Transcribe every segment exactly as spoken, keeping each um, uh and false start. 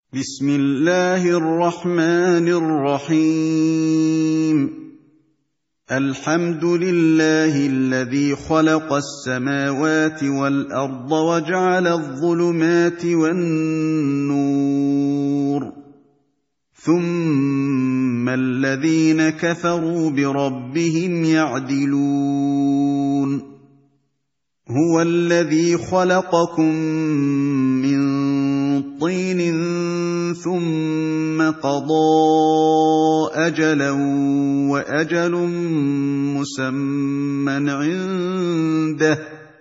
بسم الله الرحمن الرحيم الحمد لله الذي خلق السماوات والأرض وجعل الظلمات والنور ثم الذين كفروا بربهم يعدلون هو الذي خلقكم من طين ثم قضى أجلا وأجل مسمى عنده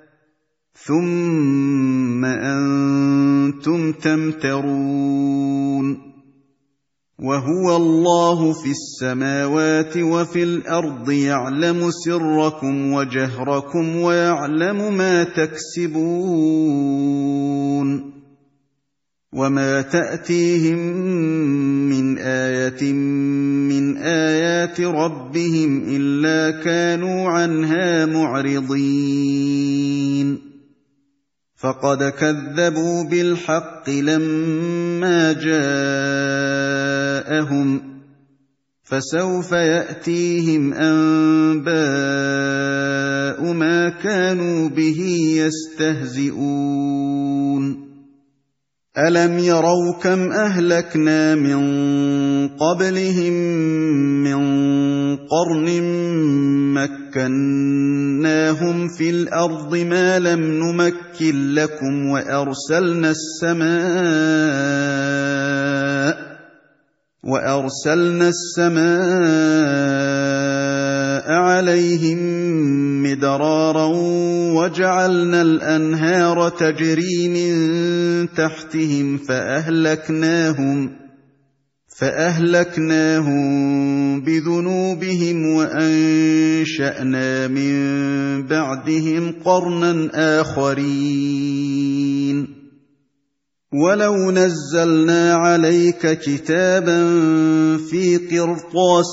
ثم أنتم تمترون وهو الله في السماوات وفي الأرض يعلم سركم وجهركم ويعلم ما تكسبون وما تأتيهم من آية من آيات ربهم إلا كانوا عنها معرضين فقد كذبوا بالحق لما جاءهم فسوف يأتيهم أنباء ما كانوا به يستهزئون ألم يروا كم أهلكنا من قبلهم من قرن مكناهم في الأرض ما لم نمكن لكم وأرسلنا السماء وأرسلنا السماء عليهم مدرارا وجعلنا الأنهار تجري من تحتهم فأهلكناهم فأهلكناهم بذنوبهم وأنشأنا من بعدهم قرنا آخرين ولو نزلنا عليك كتابا في قرطاس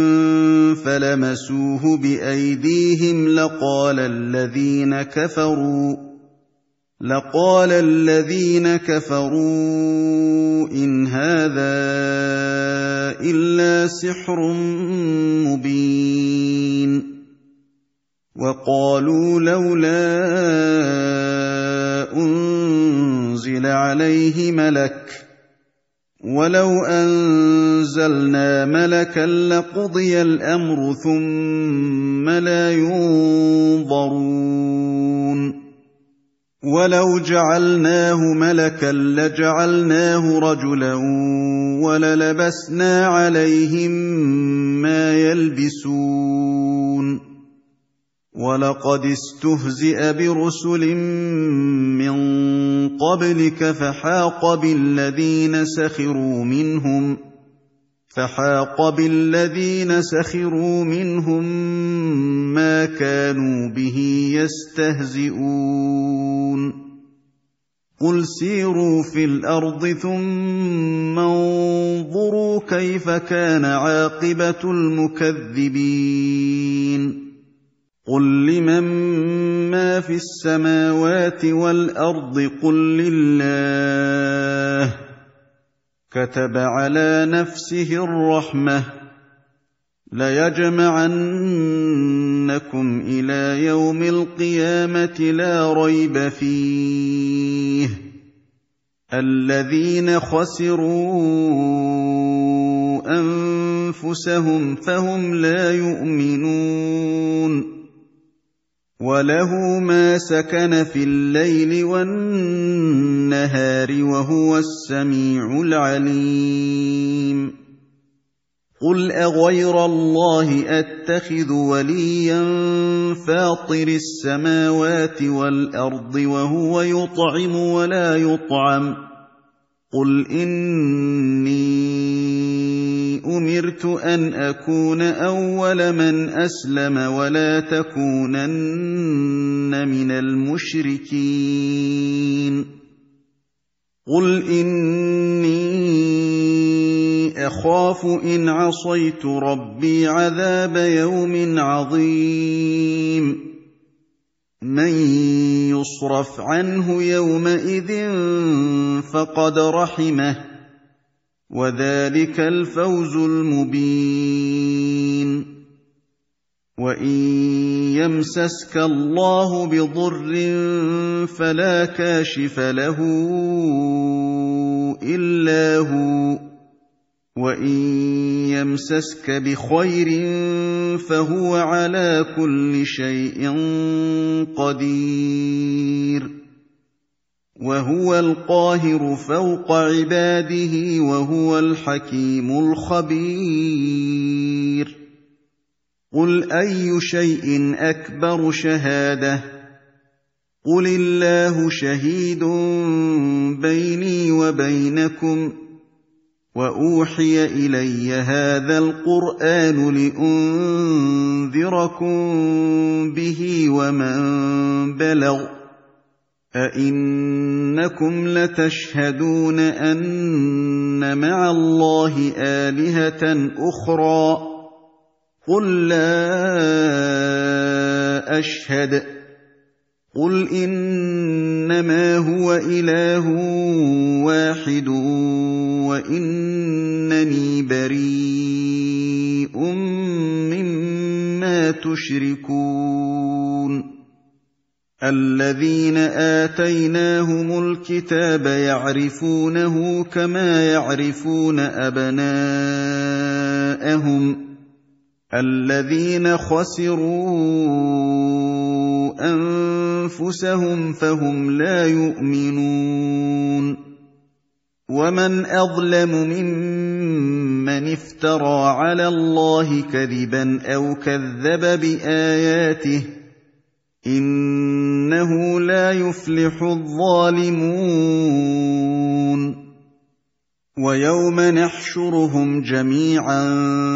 فلمسوه بأيديهم لقال الذين كفروا لقال الذين كفروا إن هذا إلا سحر مبين وقالوا لولا أنزل عليه ملك ولو أنزلنا ملكا لقضي الأمر ثم لا ينظرون ولو جعلناه ملكا لجعلناه رجلا وللبسنا عليهم ما يلبسون ولقد استهزئ برسل من قبلك فحاق بالذين سخروا منهم فحاق بالذين سخروا منهم ما كانوا به يستهزئون قل سيروا في الأرض ثم انظروا كيف كان عاقبة المكذبين قل لمن ما في السماوات والأرض قل لله كتب على نفسه الرحمة ليجمعنكم إلى يوم القيامة لا ريب فيه الذين خسروا أنفسهم فهم لا يؤمنون وله ما سكن في الليل والنهار وهو السميع العليم قل أغير الله أتخذ وليا فاطر السماوات والأرض وهو يطعم ولا يطعم قل إني أمرت أن أكون أول من أسلم ولا تكونن من المشركين قل إني أخاف إن عصيت ربي عذاب يوم عظيم من يصرف عنه يومئذ فقد رحمه وذلك الفوز المبين. وإن يمسسك الله بضر فلا كاشف له إلا هو، وإن يمسسك بخير فهو على كل شيء قدير. وهو القاهر فوق عباده وهو الحكيم الخبير. قل أي شيء أكبر شهادة؟ قل الله شهيد بيني وبينكم، وأوحي إلي هذا القرآن لأنذركم به ومن بلغ. أئنكم لتشهدون أن مع الله آلهة أخرى؟ قل لا أشهد. قل إنما هو إله واحد وإنني بريء مما تشركون. الذين آتيناهم الكتاب يعرفونه كما يعرفون أبناءهم، الذين خسروا أنفسهم فهم لا يؤمنون. ومن أظلم ممن افترى على الله كذبا أو كذب بآياته، إنه لا يفلح الظالمون. ويوم نحشرهم جميعا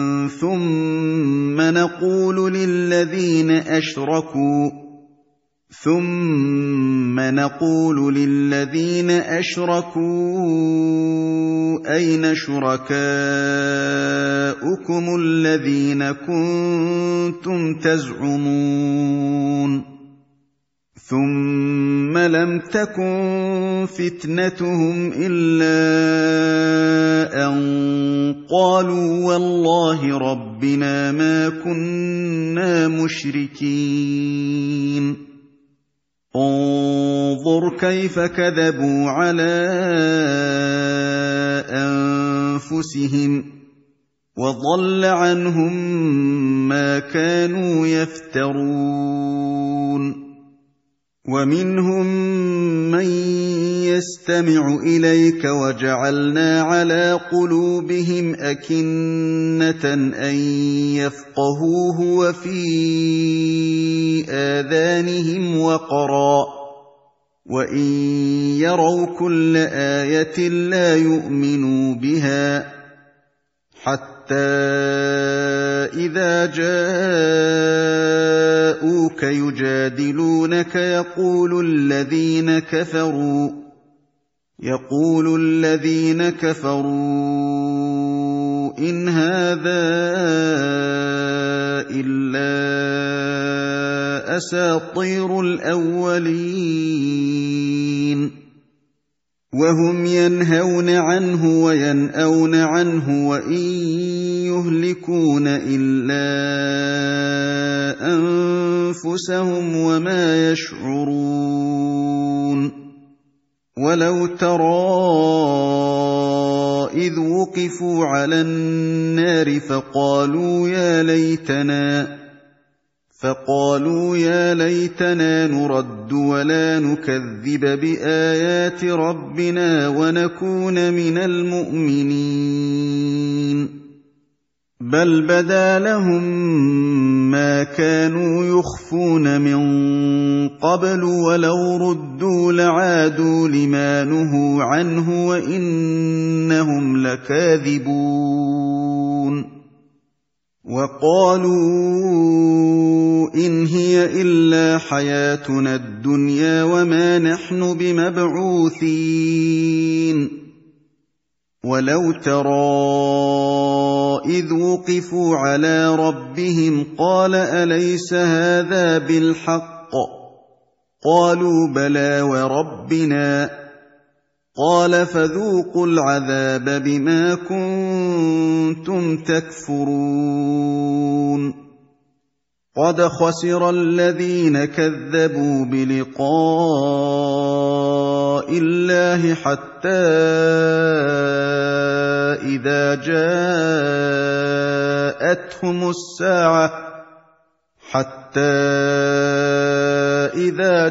ثم نقول للذين أشركوا ثم نقول للذين أشركوا أين شركاؤكم الذين كنتم تزعمون؟ ثم لم تكن فتنتهم إلا أن قالوا والله ربنا ما كنا مشركين. انظر كيف كذبوا على أنفسهم، وضل عنهم ما كانوا يفترون. ومنهم من يستمع إليك وجعلنا على قلوبهم أكنة أن يفقهوه وفي آذانهم وقرا، وإن يروا كل آية لا يؤمنوا بها، حتى إذا جاءوك يجادلونك يقول الذين كفروا يقول الذين كفروا إن هذا إلا أساطير الأولين. وهم ينهون عنه وينأون عنه وإن يهلكون إلا أنفسهم وما يشعرون. ولو ترى إذ وقفوا على النار فقالوا يا ليتنا فقالوا يا ليتنا نرد ولا نكذب بآيات ربنا ونكون من المؤمنين. بل بدا لهم ما كانوا يخفون من قبل ولو ردوا لعادوا لما نهوا عنه وإنهم لكاذبون. وقالوا إن هي إلا حياتنا الدنيا وما نحن بمبعوثين. ولو ترى إذ وقفوا على ربهم قال أليس هذا بالحق؟ قالوا بلى وربنا. قَالَ فَذُوقُوا الْعَذَابَ بِمَا كُنتُمْ تَكْفُرُونَ قَدْ خَسِرَ الَّذِينَ كَذَّبُوا بِلِقَاءِ اللَّهِ حَتَّىٰ إِذَا جَاءَتْهُمُ السَّاعَةُ حَتَّىٰ إِذَا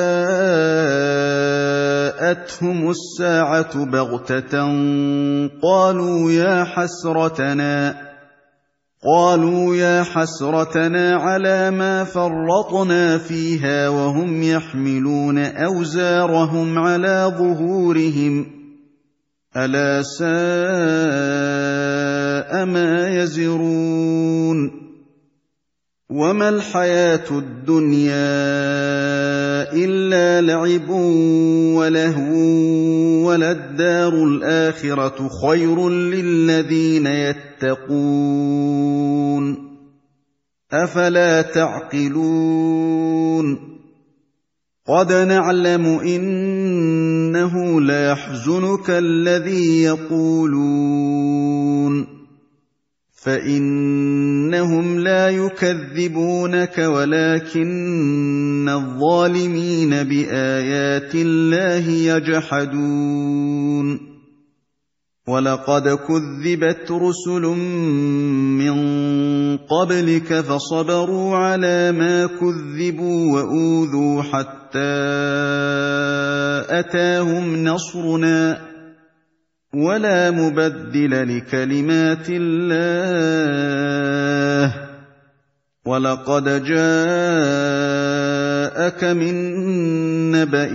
جَاءَتْهُمُ السَّاعَةُ بَغْتَةً قَالُوا يَا حَسْرَتَنَا قالوا يا حسرتنا على ما فرطنا فيها وهم يحملون أوزارهم على ظهورهم ألا ساء ما يزرون وما الحياة الدنيا إلا لعب ولهو وللدار الآخرة خير للذين يتقون أفلا تعقلون قد نعلم إنه ليحزنك الذي يقولون فإنهم لا يكذبونك ولكن الظالمين بآيات الله يجحدون ولقد كذبت رسل من قبلك فصبروا على ما كذبوا وأوذوا حتى أتاهم نصرنا ولا مبدل لكلمات الله ولقد جاءك من نبأ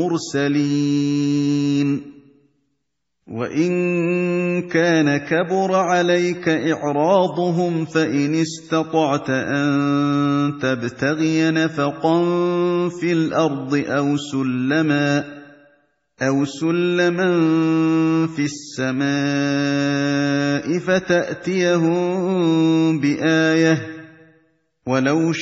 المرسلين وإن كان كبر عليك إعراضهم فإن استطعت أن تبتغي نفقا في الأرض أو سلما أو سلما في السماء فتأتيهم بآية ولو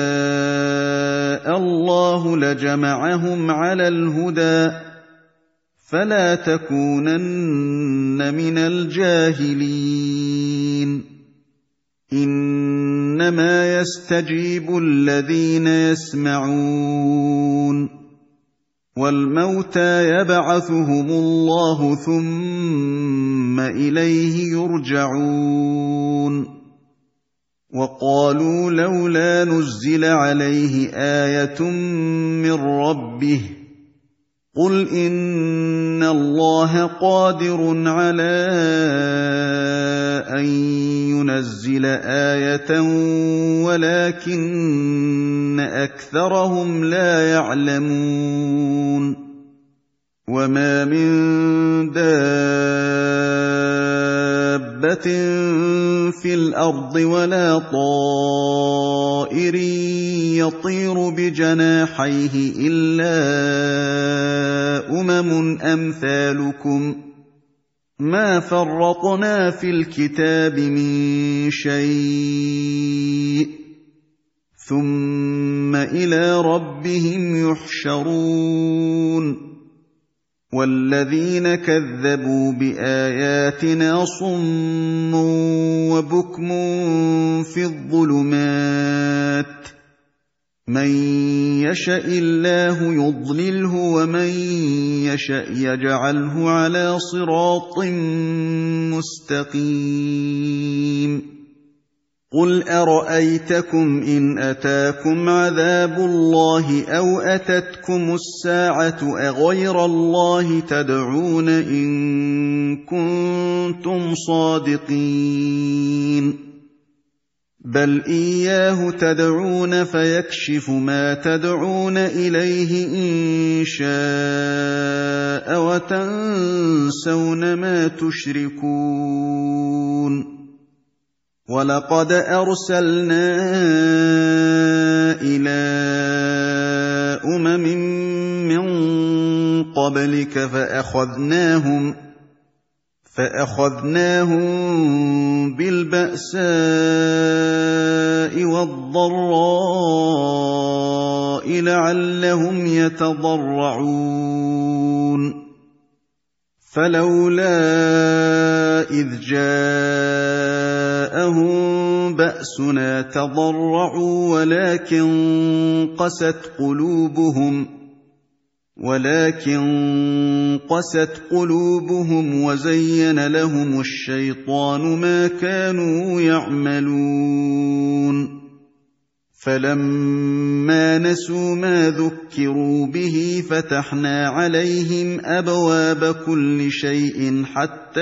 شاء الله لجمعهم على الهدى فلا تكونن من الجاهلين إنما يستجيب الذين يسمعون والموتى يبعثهم الله ثم إليه يرجعون وقالوا لولا نزل عليه آية من ربه قل إن الله قادر على أن ينزل آية ولكن أكثرهم لا يعلمون وما من دابة في الأرض ولا طائر يطير بجناحيه إلا أمم أمثالكم ما فرطنا في الكتاب من شيء ثم إلى ربهم يحشرون والذين كذبوا بآياتنا صم وبكم في الظلمات من يشاء الله يضلله ومن يشاء يجعله على صراط مستقيم قل أرأيتكم إن أتاكم عذاب الله أو أتتكم الساعة أغير الله تدعون إن كنتم صادقين بل إياه تدعون فيكشف ما تدعون إليه إن شاء وتنسون ما تشركون ولقد أرسلنا إلى أمم من قبلك فأخذناهم فأخذناهم بالبأساء والضراء لعلهم يتضرعون فلولا إذ جاءهم بأسنا تضرعوا ولكن قست قلوبهم ولكن قست قلوبهم وزين لهم الشيطان ما كانوا يعملون فلما نسوا ما ذكروا به فتحنا عليهم أبواب كل شيء حتى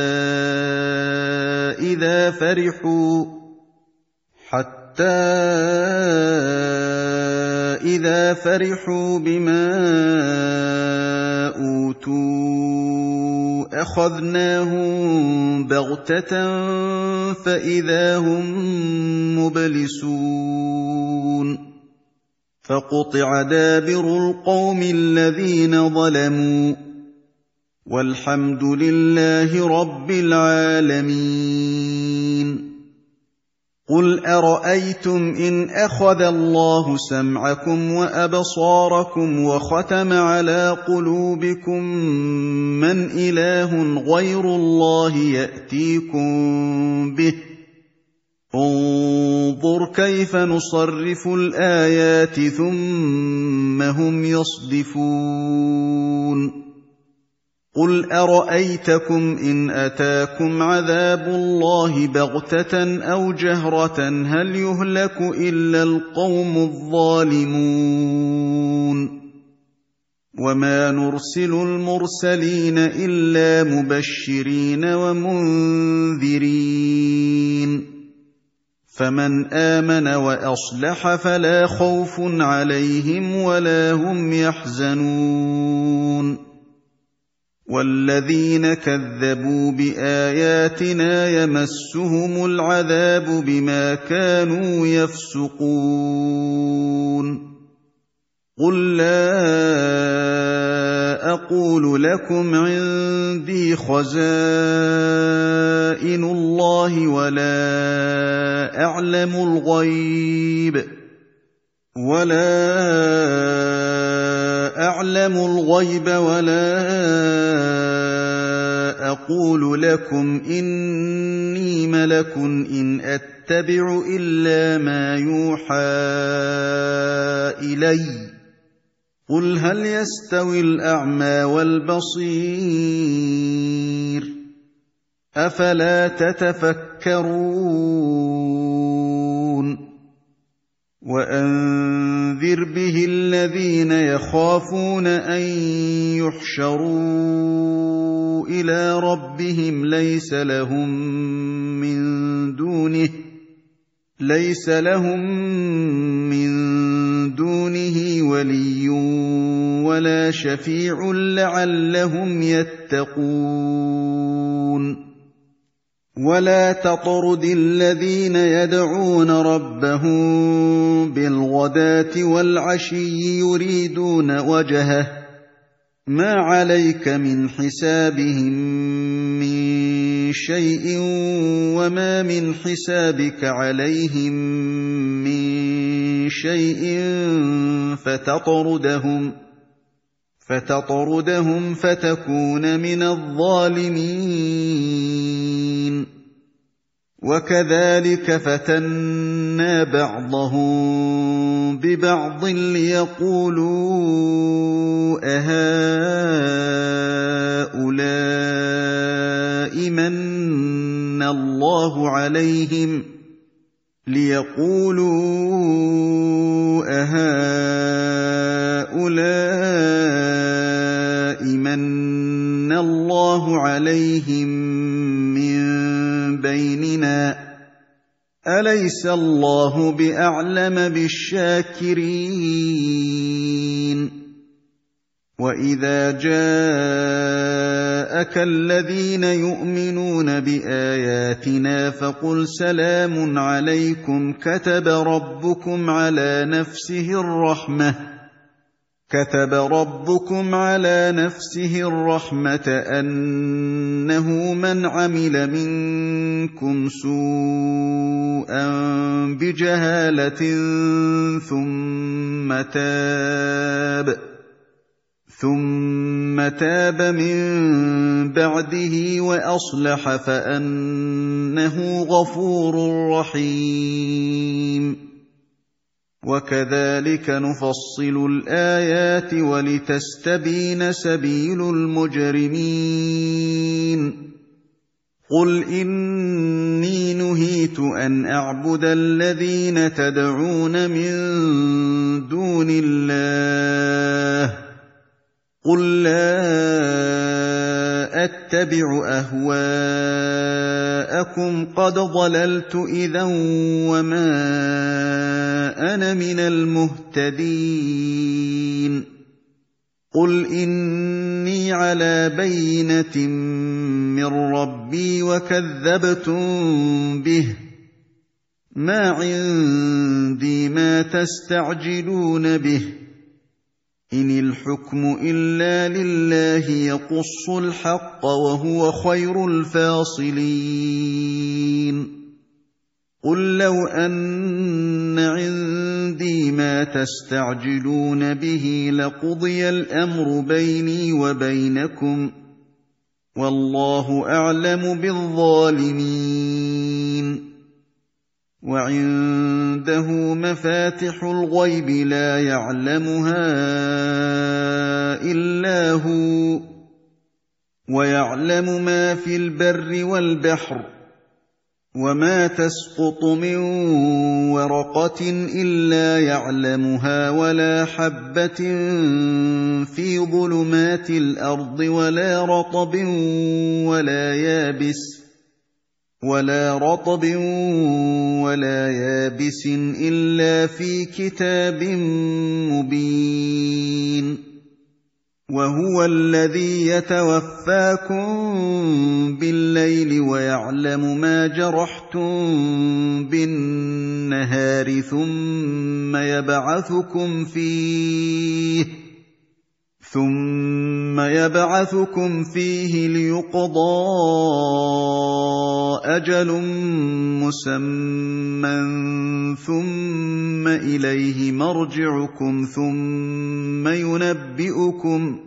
إذا فرحوا حتى إذا فرحوا بما أوتوا أخذناهم بغتة فإذا هم مبلسون فقطع دابر القوم الذين ظلموا والحمد لله رب العالمين قل أرأيتم إن أخذ الله سمعكم وأبصاركم وختم على قلوبكم من إله غير الله يأتيكم به انظر كيف نصرف الآيات ثم هم يصدفون قل أرأيتكم إن أتاكم عذاب الله بغتة أو جهرة هل يهلك إلا القوم الظالمون وما نرسل المرسلين إلا مبشرين ومنذرين فمن آمن وأصلح فلا خوف عليهم ولا هم يحزنون والذين كذبوا بآياتنا يمسهم العذاب بما كانوا يفسقون قل لا أقول لكم عندي خزائن الله ولا أعلم الغيب ولا أعلم الغيب ولا أقول لكم إني ملك إن أتبع إلا ما يوحى إلي قل هل يستوي الأعمى والبصير أفلا تتفكرون وأنذر به الذين يخافون أن يحشروا إلى ربهم ليس لهم من دونه ليس لهم من دونه ولي ولا شفيع لعلهم يتقون ولا تطرد الذين يدعون ربهم بالغداة والعشي يريدون وجهه ما عليك من حسابهم من شيء وما من حسابك عليهم من شيء فتطردهم فتطردهم فتكون من الظالمين وكذلك فتنا بعضهم ببعض ليقولوا أهؤلاء من الله عليهم ليقولوا أهؤلاء من الله عليهم من بيننا أليس الله بأعلم بالشاكرين وإذا جاءك الذين يؤمنون بآياتنا فقل سلام عليكم كتب ربكم على نفسه الرحمة كتب ربكم على نفسه الرحمة أنه من عمل منكم سوءا بجهالة ثم تاب ثم تاب من بعده وأصلح فأنه غفور رحيم وكذلك نفصل الآيات ولتستبين سبيل المجرمين قل إني نهيت أن أعبد الذين تدعون من دون الله قل لا أتبع أهواءكم قد ضللت إذا وما أنا من المهتدين قل إني على بينة من ربي وكذبتم به ما عندي ما تستعجلون به إن الحكم إلا لله يقص الحق وهو خير الفاصلين قل لو أن عندي ما تستعجلون به لقضي الأمر بيني وبينكم والله أعلم بالظالمين وعنده مفاتح الغيب لا يعلمها إلا هو ويعلم ما في البر والبحر وما تسقط من ورقة إلا يعلمها ولا حبة في ظلمات الأرض ولا رطب ولا يابس ولا رطب ولا يابس إلا في كتاب مبين وهو الذي يتوفاكم بالليل ويعلم ما جرحتم بالنهار ثم يبعثكم فيه ثم يبعثكم فيه ليقضى أجل مسمى ثم إليه مرجعكم ثم ينبئكم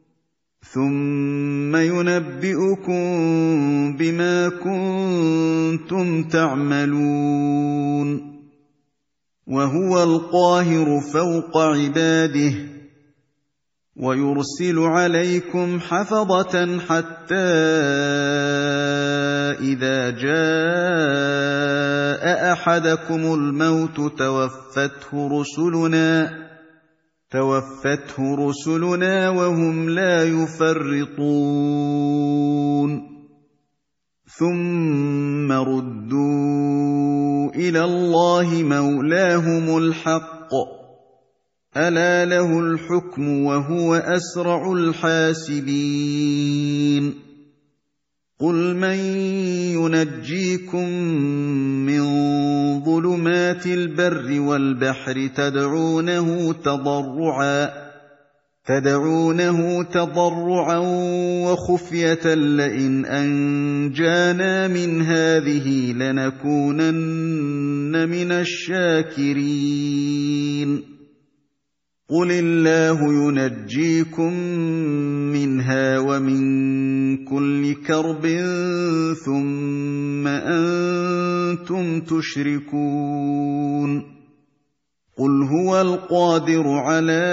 ثم ينبئكم بما كنتم تعملون وهو القاهر فوق عباده ويرسل عليكم حفظة حتى إذا جاء أحدكم الموت توفته رسلنا توفته رسلنا وهم لا يفرطون ثم ردوا إلى الله مولاهم الحق ألا له الحكم وهو أسرع الحاسبين قل من ينجيكم من ظلمات البر والبحر تدعونه تضرعا تدعونه تضرعا وخفية لئن أنجانا من هذه لنكونن من الشاكرين قل الله ينجيكم منها ومن كل كرب ثم أنتم تشركون قل هو القادر على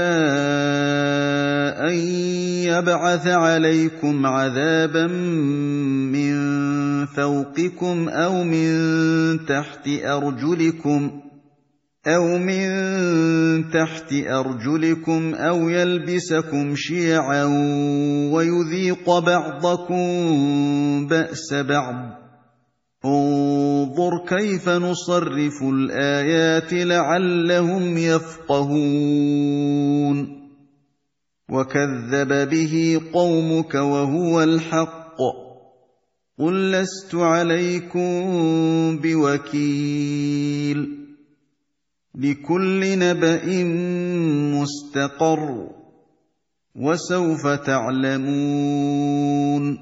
أن يبعث عليكم عذابا من فوقكم أو من تحت أرجلكم أو من تحت أرجلكم أو يلبسكم شيعا ويذيق بعضكم بأس بعض انظر كيف نصرف الآيات لعلهم يفقهون وكذب به قومك وهو الحق قل لست عليكم بوكيل لكل نبأ مستقر وسوف تعلمون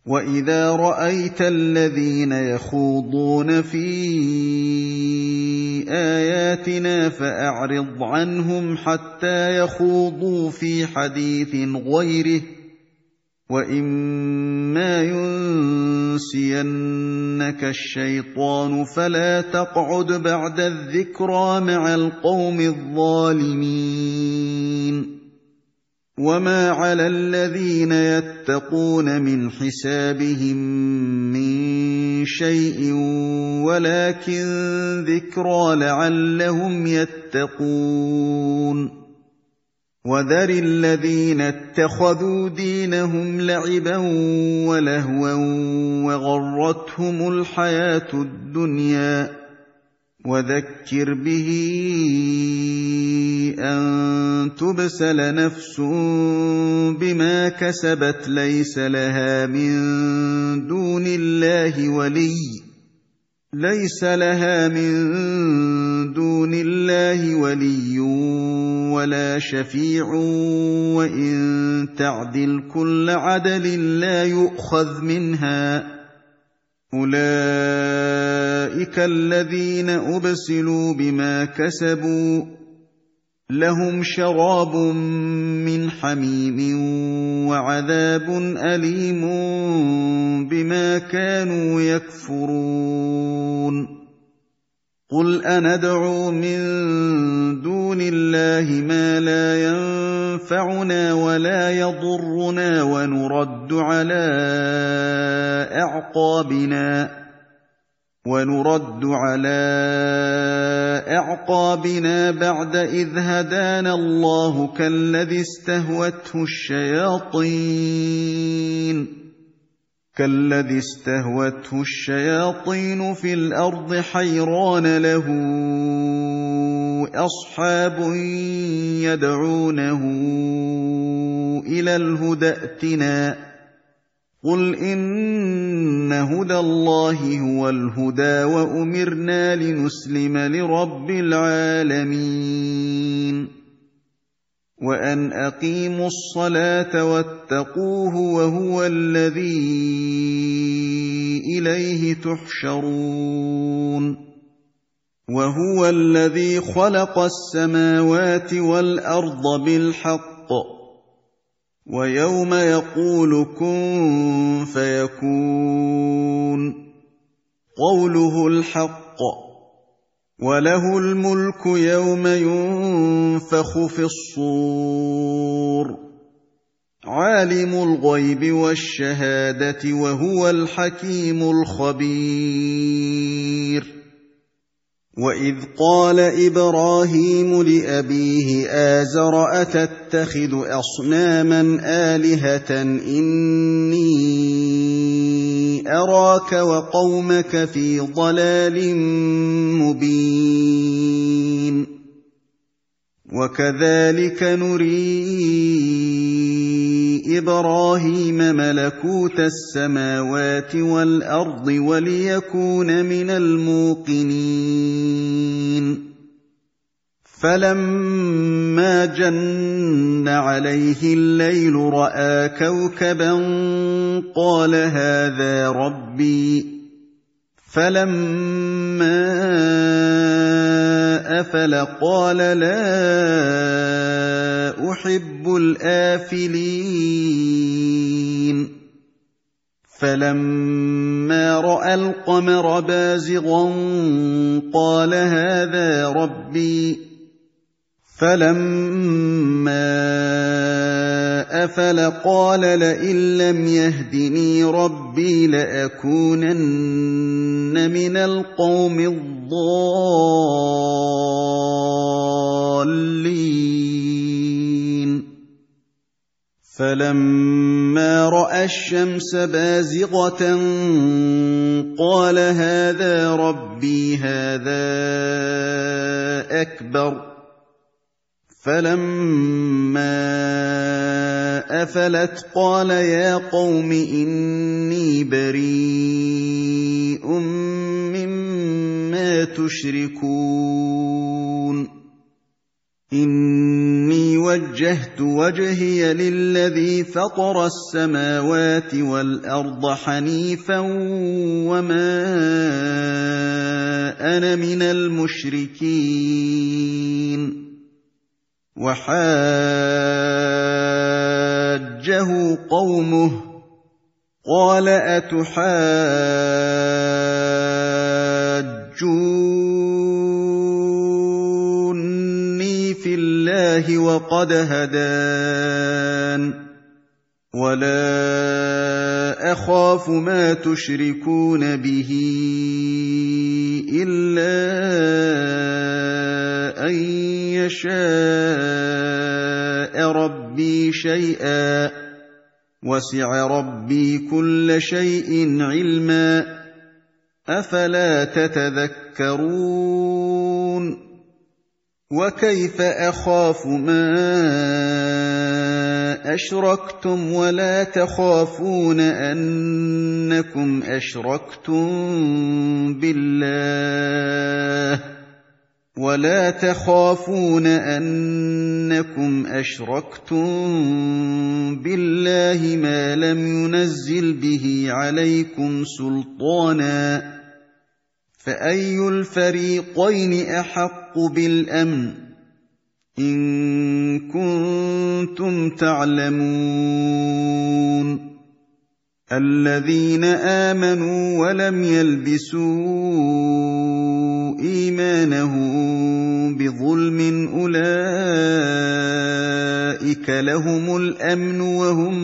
وإذا رأيت الذين يخوضون في آياتنا فأعرض عنهم حتى يخوضوا في حديث غيره، وإما ينسينك الشيطان فلا تقعد بعد الذكرى مع القوم الظالمين. وما على الذين يتقون من حسابهم من شيء ولكن ذكرى لعلهم يتقون. وذر الذين اتخذوا دينهم لعبا ولهوا وغرتهم الحياة الدنيا، وذكر به أن تبسل نفس بما كسبت ليس لها من دون الله ولي ليس لها من دون الله ولي ولا شفيع، وإن تعدل كل عدل لا يؤخذ منها. أولئك الذين أبسلوا بما كسبوا لهم شراب من حميم وعذاب أليم بما كانوا يكفرون. قل أندعو من دون الله ما لا ينفعنا ولا يضرنا ونرد على أعقابنا ونرد على أعقابنا بعد إذ هدانا الله كالذي استهوته الشياطين كالذي استهوته الشياطين في الأرض حيران له أصحاب يدعونه إلى الهدى ائتنا. قل إن هدى الله هو الهدى وأمرنا لنسلم لرب العالمين. وأن أقيموا الصلاة واتقوه وهو الذي إليه تحشرون. وهو الذي خلق السماوات والأرض بالحق، ويوم يقول كن فيكون قوله الحق، وله الملك يوم ينفخ في الصور، عالم الغيب والشهادة وهو الحكيم الخبير. وإذ قال إبراهيم لأبيه آزر أتتخذ أصناما آلهة إني أراك وقومك في ضلال مبين. وكذلك نري إبراهيم ملكوت السماوات والأرض وليكون من الموقنين. فلما جن عليه الليل رأى كوكبا قال هذا ربي، فلما أفل قال لا أحب الآفلين. فلما رأى القمر بازغا قال هذا ربي، فلما أفل قال لئن لم يهدني ربي لأكونن من القوم الضالين. فلما رأى الشمس بازغة قال هذا ربي هذا أكبر. فلما أفلت قال يا قوم إني بريء مما تشركون. إِنِّي وَجَّهْتُ وَجْهِيَ لِلَّذِي فَطَرَ السَّمَاوَاتِ وَالْأَرْضَ حَنِيفًا وَمَا أَنَا مِنَ الْمُشْرِكِينَ وَحَاجَّهُ قَوْمُهُ قَالَ أَتُحَاجُّونِّي فِي اللَّهِ وَقَدْ هَدَانِ وَلَا أَخَافُ مَا تُشْرِكُونَ بِهِ إِلَّا أَن يَشَاءَ رَبِّي شَيْئًا وَسِعَ رَبِّي كُلَّ شَيْءٍ عِلْمًا أَفَلَا تَتَذَكَّرُونَ وَكَيْفَ أَخَافُ مَا أَشْرَكْتُمْ وَلَا تَخَافُونَ أَنَّكُمْ أَشْرَكْتُم بِاللَّهِ وَلَا تَخَافُونَ أَنَّكُمْ أَشْرَكْتُم بِاللَّهِ مَا لَمْ يُنَزِّلْ بِهِ عَلَيْكُمْ سُلْطَانًا فَأَيُّ الْفَرِيقَيْنِ أَحَقُّ بِالْأَمْنِ إِن كُنتُمْ تَعْلَمُونَ الَّذِينَ آمَنُوا وَلَمْ يَلْبِسُوا إِيمَانَهُم بِظُلْمٍ أُولَٰئِكَ لَهُمُ الْأَمْنُ وَهُم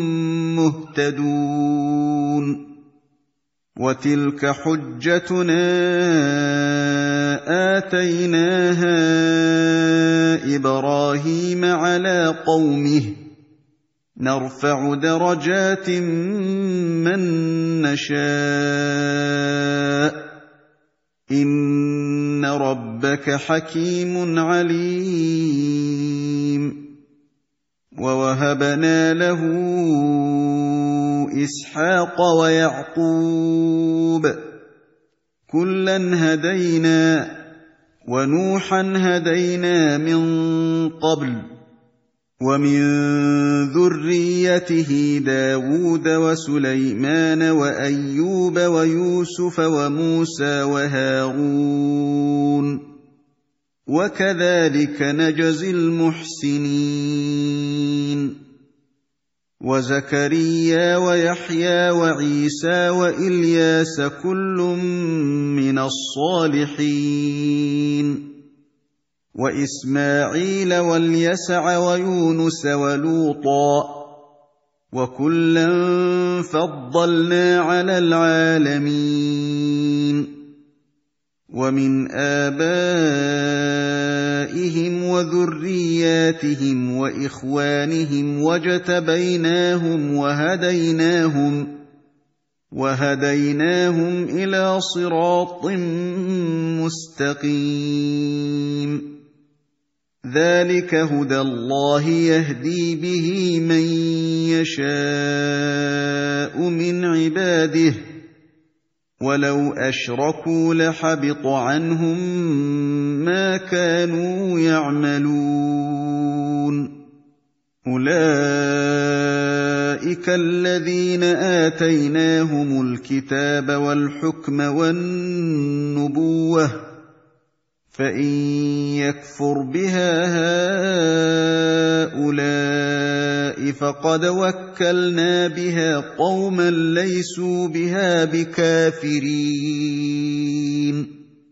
مُّهْتَدُونَ وَتِلْكَ حُجَّتُنَا آتَيْنَاهَا إِبْرَاهِيمَ عَلَىٰ قَوْمِهِ نَرْفَعُ دَرَجَاتٍ مَّن نَّشَاءُ ۗ إِنَّ رَبَّكَ حَكِيمٌ عَلِيمٌ وَوَهَبْنَا لَهُ إِسْحَاقَ وَيَعْقُوبَ كُلًّا هَدَيْنَا وَنُوحًا هَدَيْنَا مِن قَبْلُ وَمِن ذُرِّيَّتِهِ دَاوُودَ وَسُلَيْمَانَ وَأَيُّوبَ وَيُوسُفَ وَمُوسَىٰ وَهَارُونَ وَكَذَٰلِكَ نَجْزِي الْمُحْسِنِينَ وَزَكَرِيَّا وَيَحْيَىٰ وَعِيسَىٰ وَإِلْيَاسَ كُلٌّ مِّنَ الصَّالِحِينَ وَإِسْمَاعِيلَ وَالْيَسَعَ وَيُونُسَ وَلُوطًا وَكُلًّا فَضَّلْنَا عَلَى الْعَالَمِينَ وَمِنْ آبَائِهِمْ وَذُرِّيَّاتِهِمْ وَإِخْوَانِهِمْ وَاجْتَبَيْنَاهُمْ وَهَدَيْنَاهُمْ وَهَدَيْنَاهُمْ إِلَىٰ صِرَاطٍ مُّسْتَقِيمٍ ذَٰلِكَ هُدَى اللَّهِ يَهْدِي بِهِ مَن يَشَاءُ مِنْ عِبَادِهِ ۚ وَلَوْ أَشْرَكُوا لَحَبِطَ عَنْهُم مَّا كَانُوا يَعْمَلُونَ أُولَٰئِكَ الَّذِينَ آتَيْنَاهُمُ الْكِتَابَ وَالْحُكْمَ وَالنُّبُوَّةَ ۚ فَإِن يَكْفُرْ بِهَا هَٰؤُلَاءِ فَقَدْ وَكَّلْنَا بِهَا قَوْمًا لَّيْسُوا بِهَا بِكَافِرِينَ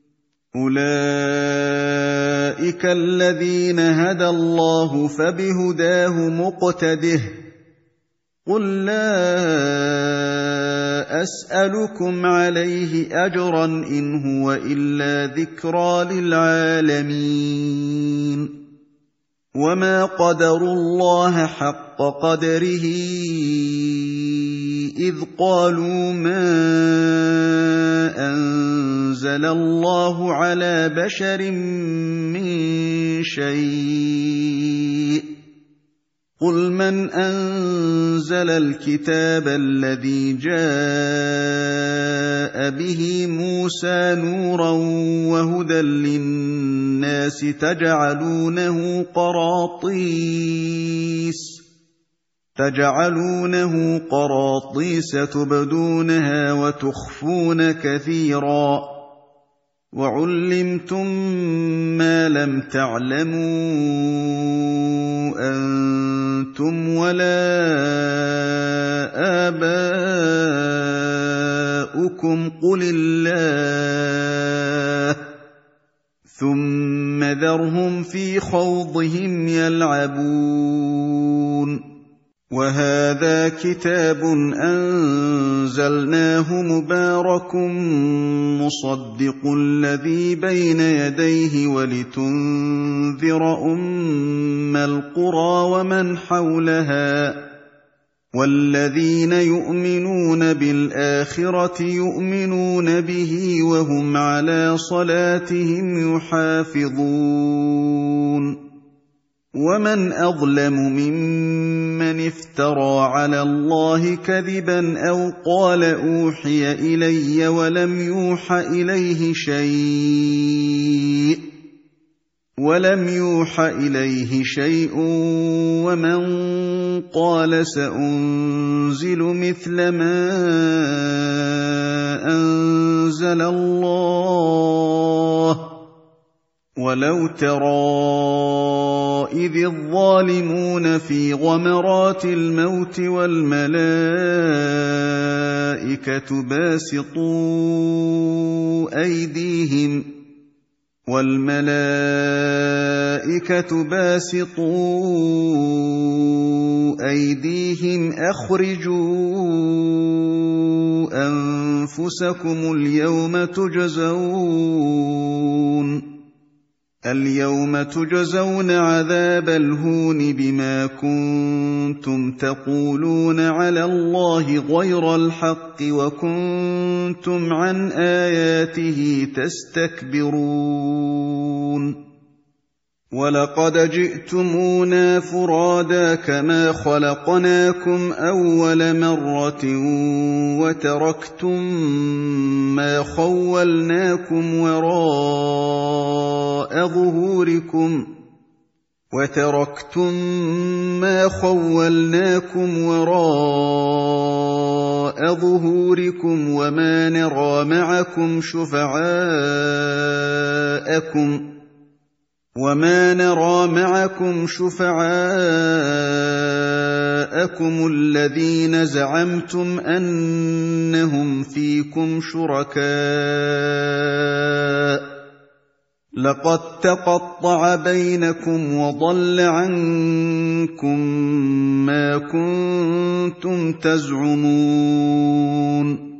أُولَٰئِكَ الَّذِينَ هَدَى اللَّهُ فَبِهُدَاهُ مُقْتَدِهْ ۗ قُل لَّا أَسْأَلُكُمْ عَلَيْهِ أَجْرًا إِنْ هُوَ إِلَّا ذِكْرَىٰ لِلْعَالَمِينَ وَمَا قَدَرُوا اللَّهَ حَقَّ قَدْرِهِ إِذْ قَالُوا مَا أَنزَلَ اللَّهُ عَلَىٰ بَشَرٍ مِّن شَيْءٍ ۗ قُلْ مَنْ أَنزَلَ الْكِتَابَ الَّذِي جَاءَ بِهِ مُوسَىٰ نُورًا وَهُدًى لِّلنَّاسِ النَّاسِ تَجْعَلُونَهُ قَرَاطِيسَ تَجْعَلُونَهُ قَرَاطِيسَ تُبْدُونَهَا وَتُخْفُونَ كَثِيرًا وَعُلِّمْتُم مَّا لَمْ تَعْلَمُوا أَنتُمْ وَلَا آبَاؤُكُمْ قُلِ اللَّهُ ثُمَّ ذَرْهُمْ فِي خَوْضِهِمْ يَلْعَبُونَ وَهَٰذَا كِتَابٌ أَنزَلْنَاهُ مُبَارَكٌ مُّصَدِّقُ الَّذِي بَيْنَ يَدَيْهِ وَلِتُنذِرَ أُمَّ الْقُرَىٰ وَمَنْ حَوْلَهَا ۚ وَالَّذِينَ يُؤْمِنُونَ بِالْآخِرَةِ يُؤْمِنُونَ بِهِ وَهُمْ عَلَىٰ صَلَاتِهِمْ يُحَافِظُونَ وَمَنْ أَظْلَمُ مِمَّنِ افْتَرَىٰ عَلَى اللَّهِ كَذِبًا أَوْ قَالَ أُوحِيَ إِلَيَّ وَلَمْ يُوحَ إِلَيْهِ شَيْءٌ وَلَمْ يُوحَ إِلَيْهِ شَيْءٌ وَمَنْ قَالَ سَأُنزِلُ مِثْلَ مَا أَنزَلَ اللَّهُ ۗ وَلَوْ تَرَىٰ إِذِ الظَّالِمُونَ فِي غَمَرَاتِ الْمَوْتِ وَالْمَلَائِكَةُ بَاسِطُو أَيْدِيهِمْ وَالْمَلَائِكَةُ بَاسِطُو أَيْدِيهِمْ أَخْرِجُوا أَنفُسَكُمُ الْيَوْمَ تُجْزَوْنَ الْيَوْمَ تُجْزَوْنَ عَذَابَ الْهُونِ بِمَا كُنتُمْ تَقُولُونَ عَلَى اللَّهِ غَيْرَ الْحَقِّ وَكُنتُمْ عَنْ آيَاتِهِ تَسْتَكْبِرُونَ وَلَقَدْ جِئْتُمُونَا فُرَادَىٰ كَمَا خَلَقْنَاكُمْ أَوَّلَ مَرَّةٍ وَتَرَكْتُم مَّا خَوَّلْنَاكُمْ وَرَاءَ ظُهُورِكُمْ وَتَرَكْتُم مَّا خَوَّلْنَاكُمْ وَرَاءَ ظُهُورِكُمْ وَمَا نَرَىٰ مَعَكُمْ شُفَعَاءَكُمْ وَمَا نَرَىٰ مَعَكُمْ شُفَعَاءَكُمُ الَّذِينَ زَعَمْتُمْ أَنَّهُمْ فِيكُمْ شُرَكَاءُ ۚ لَقَد تَّقَطَّعَ بَيْنَكُمْ وَضَلَّ عَنكُم مَّا كُنتُمْ تَزْعُمُونَ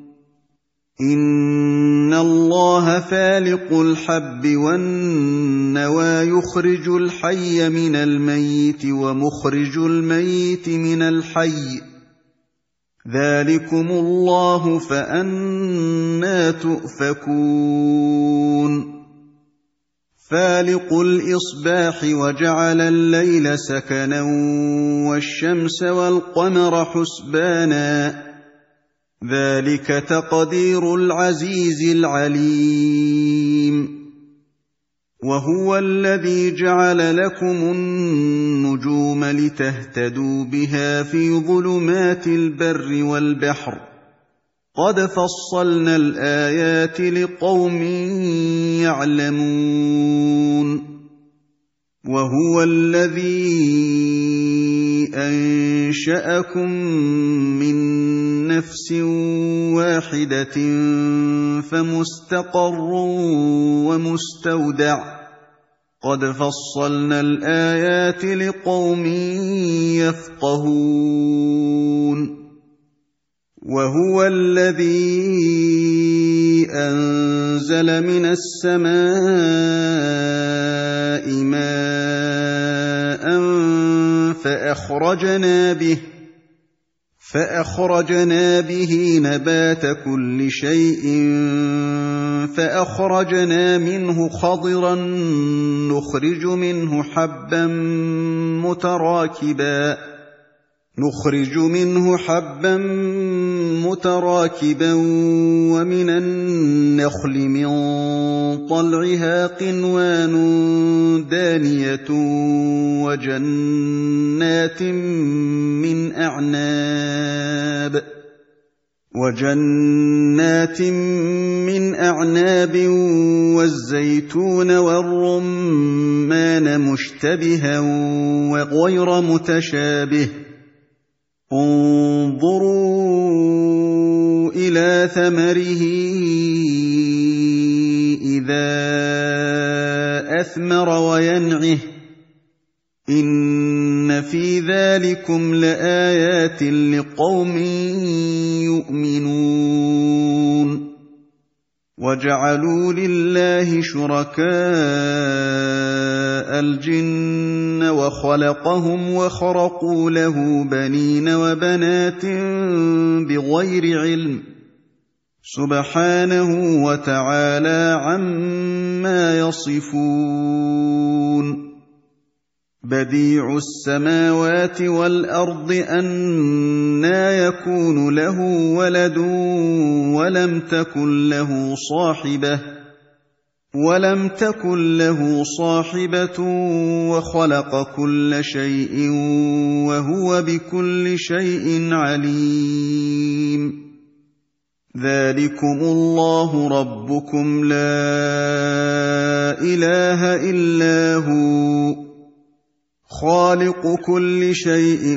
إِنَّ اللَّهَ فَالِقُ الْحَبِّ وَالنَّوَىٰ يُخْرِجُ الْحَيَّ مِنَ الْمَيِّتِ وَمُخْرِجُ الْمَيِّتِ مِنَ الْحَيِّ ۚ ذَٰلِكُمُ اللَّهُ فَأَنَّىٰ تُؤْفَكُونَ فَالِقُ الْإِصْبَاحِ وَجَعَلَ اللَّيْلَ سَكَنًا وَالشَّمْسَ وَالْقَمَرَ حُسْبَانًا ۚ ذَٰلِكَ تَقْدِيرُ الْعَزِيزِ الْعَلِيمِ وَهُوَ الَّذِي جَعَلَ لَكُمُ النُّجُومَ لِتَهْتَدُوا بِهَا فِي ظُلُمَاتِ الْبَرِّ وَالْبَحْرِ ۗ قَدْ فَصَّلْنَا الْآيَاتِ لِقَوْمٍ يَعْلَمُونَ وَهُوَ الَّذِي أَنشَأَكُم مِّن نَّفْسٍ وَاحِدَةٍ فَمُسْتَقَرٌّ وَمُسْتَوْدَعٌ ۗ قَدْ فَصَّلْنَا الْآيَاتِ لِقَوْمٍ يَفْقَهُونَ وَهُوَ الَّذِي أَنزَلَ مِنَ السَّمَاءِ مَاءً فَأَخْرَجْنَا بِهِ فَأَخْرَجْنَا بِهِ نَبَاتَ كُلِّ شَيْءٍ فَأَخْرَجْنَا مِنْهُ خَضِرًا نُخْرِجُ مِنْهُ حَبًّا مُتَرَاكِبًا نُخْرِجُ مِنْهُ حَبًّا متراكبا ومن النخل من طلعها قنوان دانية وجنات من أعناب وجنات من أعناب والزيتون والرمان مشتبها وغير متشابه انظروا إلى ثمره إذا أثمر وينعه إن في ذلكم لآيات لقوم يؤمنون وجعلوا لله شركاء الجن وخلقهم وخرقوا له بنين وبنات بغير علم سبحانه وتعالى عما يصفون بديع السماوات والأرض أنى يكون له ولد ولم تكن له صاحبة ولم تكن له صاحبة وخلق كل شيء وهو بكل شيء عليم ذلكم الله ربكم لا إله إلا هو خالق كل شيء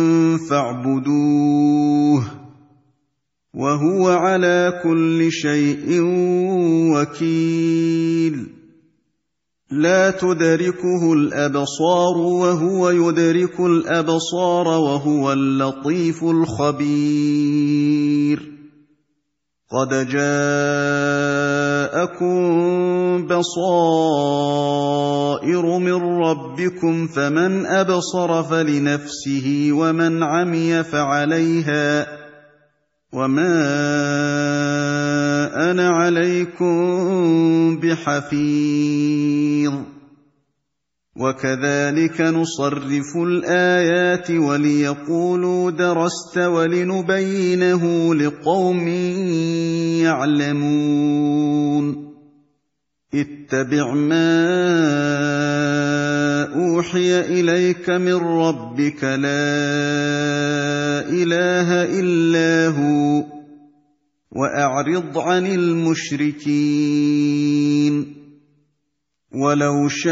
فاعبدوه وهو على كل شيء وكيل لا تدركه الأبصار وهو يدرك الأبصار وهو اللطيف الخبير قد جاءكم بصائر من ربكم فمن أبصر فلنفسه ومن عمي فعليها وما أنا عليكم بحفيظ وكذلك نصرف الآيات وليقولوا درست ولنبينه لقوم يعلمون اتبع ما أوحي إليك من ربك لا إله إلا هو وأعرض عن المشركين ولو شاء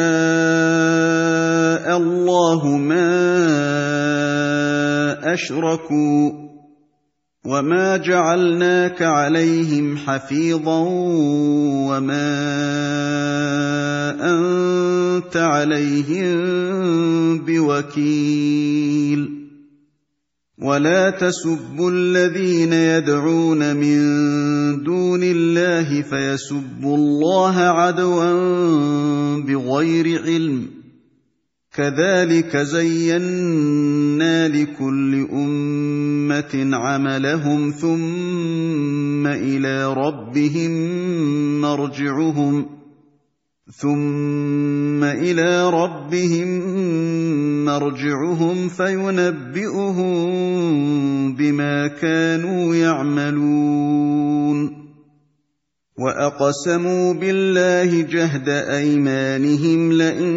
الله ما أشركوا وما جعلناك عليهم حفيظا وما أنت عليهم بوكيل ولا تسبوا الذين يدعون من دون الله فيسبوا الله عدوا بغير علم كذلك زينا لكل أمة عملهم ثم إلى ربهم مرجعهم ثم إلى ربهم مرجعهم فينبئهم بما كانوا يعملون وأقسموا بالله جهد أيمانهم لئن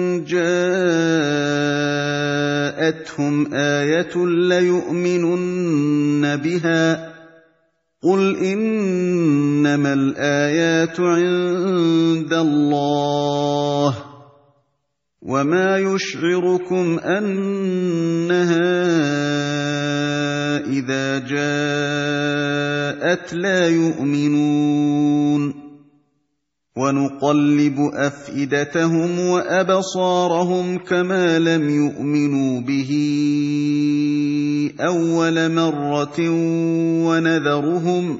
جاءتهم آية ليؤمنن بها قل إنما الآيات عند الله وما يشعركم أنها إذا جاءت لا يؤمنون ونقلب أفئدتهم وأبصارهم كما لم يؤمنوا به أول مرة ونذرهم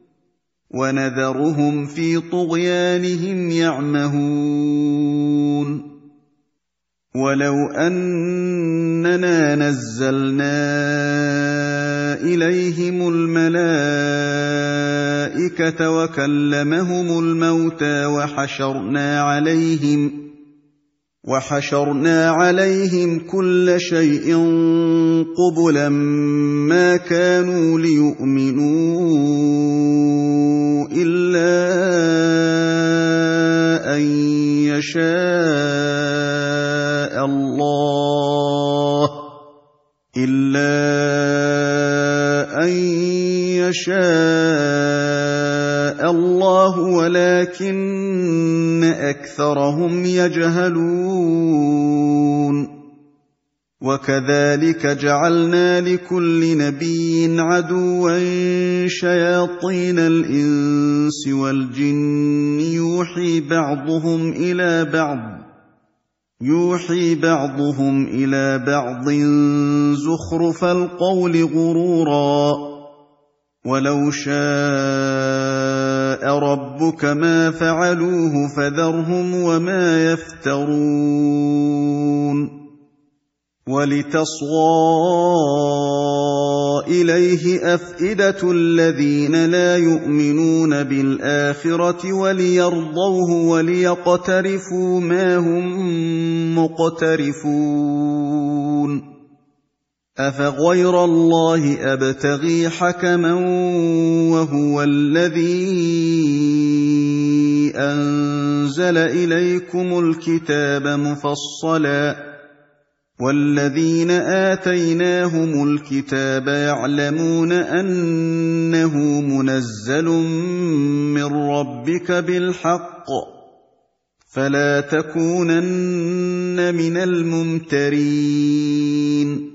ونذرهم في طغيانهم يعمهون ولو أننا نزلنا إليهم الملائكة وكلمهم الموتى وحشرنا عليهم وحشرنا عليهم كل شيء قبلا ما كانوا ليؤمنوا إلا أن يشاء الله إلا أن يشاء الله ولكن أكثرهم يجهلون وكذلك جعلنا لكل نبي عدوا شياطين الإنس والجن يوحي بعضهم إلى بعض يوحي بعضهم إلى بعض زخرف القول غرورا ولو شاء ربك ما فعلوه فذرهم وما يفترون ولتصغى إليه أفئدة الذين لا يؤمنون بالآخرة وليرضوه وليقترفوا ما هم مقترفون أفغير الله أبتغي حكما وهو الذي أنزل إليكم الكتاب مفصلا والذين آتيناهم الكتاب يعلمون أنه منزل من ربك بالحق فلا تكونن من الممترين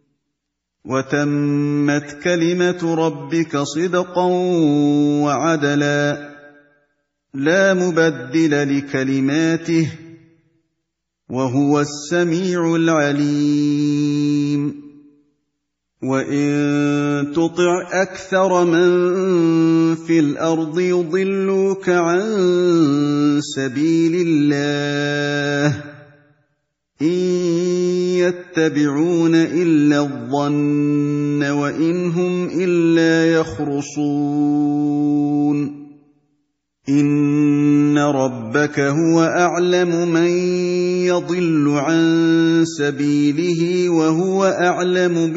وتمت كلمة ربك صدقا وعدلا لا مبدل لكلماته وهو السميع العليم وإن تطع أكثر من في الأرض يضلوك عن سبيل الله إن يتبعون إلا الظن وإن هم إلا يخرصون إن ربك هو أعلم من يضل عن سبيله وهو أعلم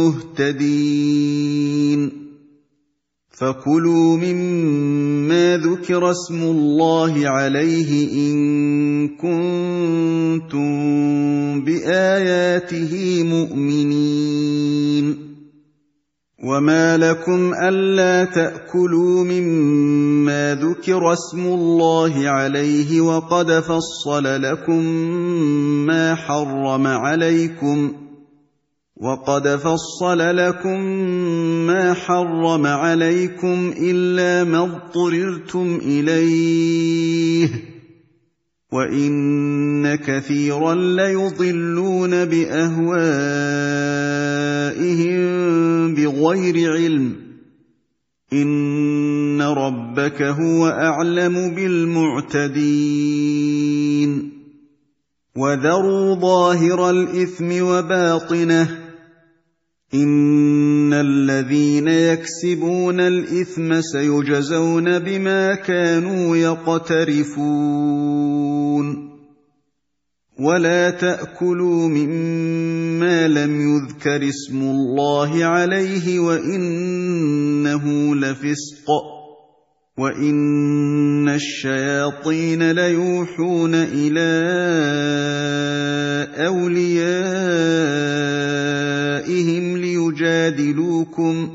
بالمهتدين فكلوا مما ذكر اسم الله عليه إن كنتم بآياته مؤمنين وما لكم ألا تأكلوا مما ذكر اسم الله عليه وقد فصل لكم ما حرم عليكم وقد فصل لكم ما حرم عليكم إلا ما اضطررتم إليه وإن كثيرا ليضلون بأهوائهم بغير علم إن ربك هو أعلم بالمعتدين وذروا ظاهر الإثم وباطنه إن الذين يكسبون الإثم سيجزون بما كانوا يقترفون ولا تأكلوا مما لم يذكر اسم الله عليه وإنه لفسق وإن الشياطين ليوحون إلى أوليائهم ليجادلوكم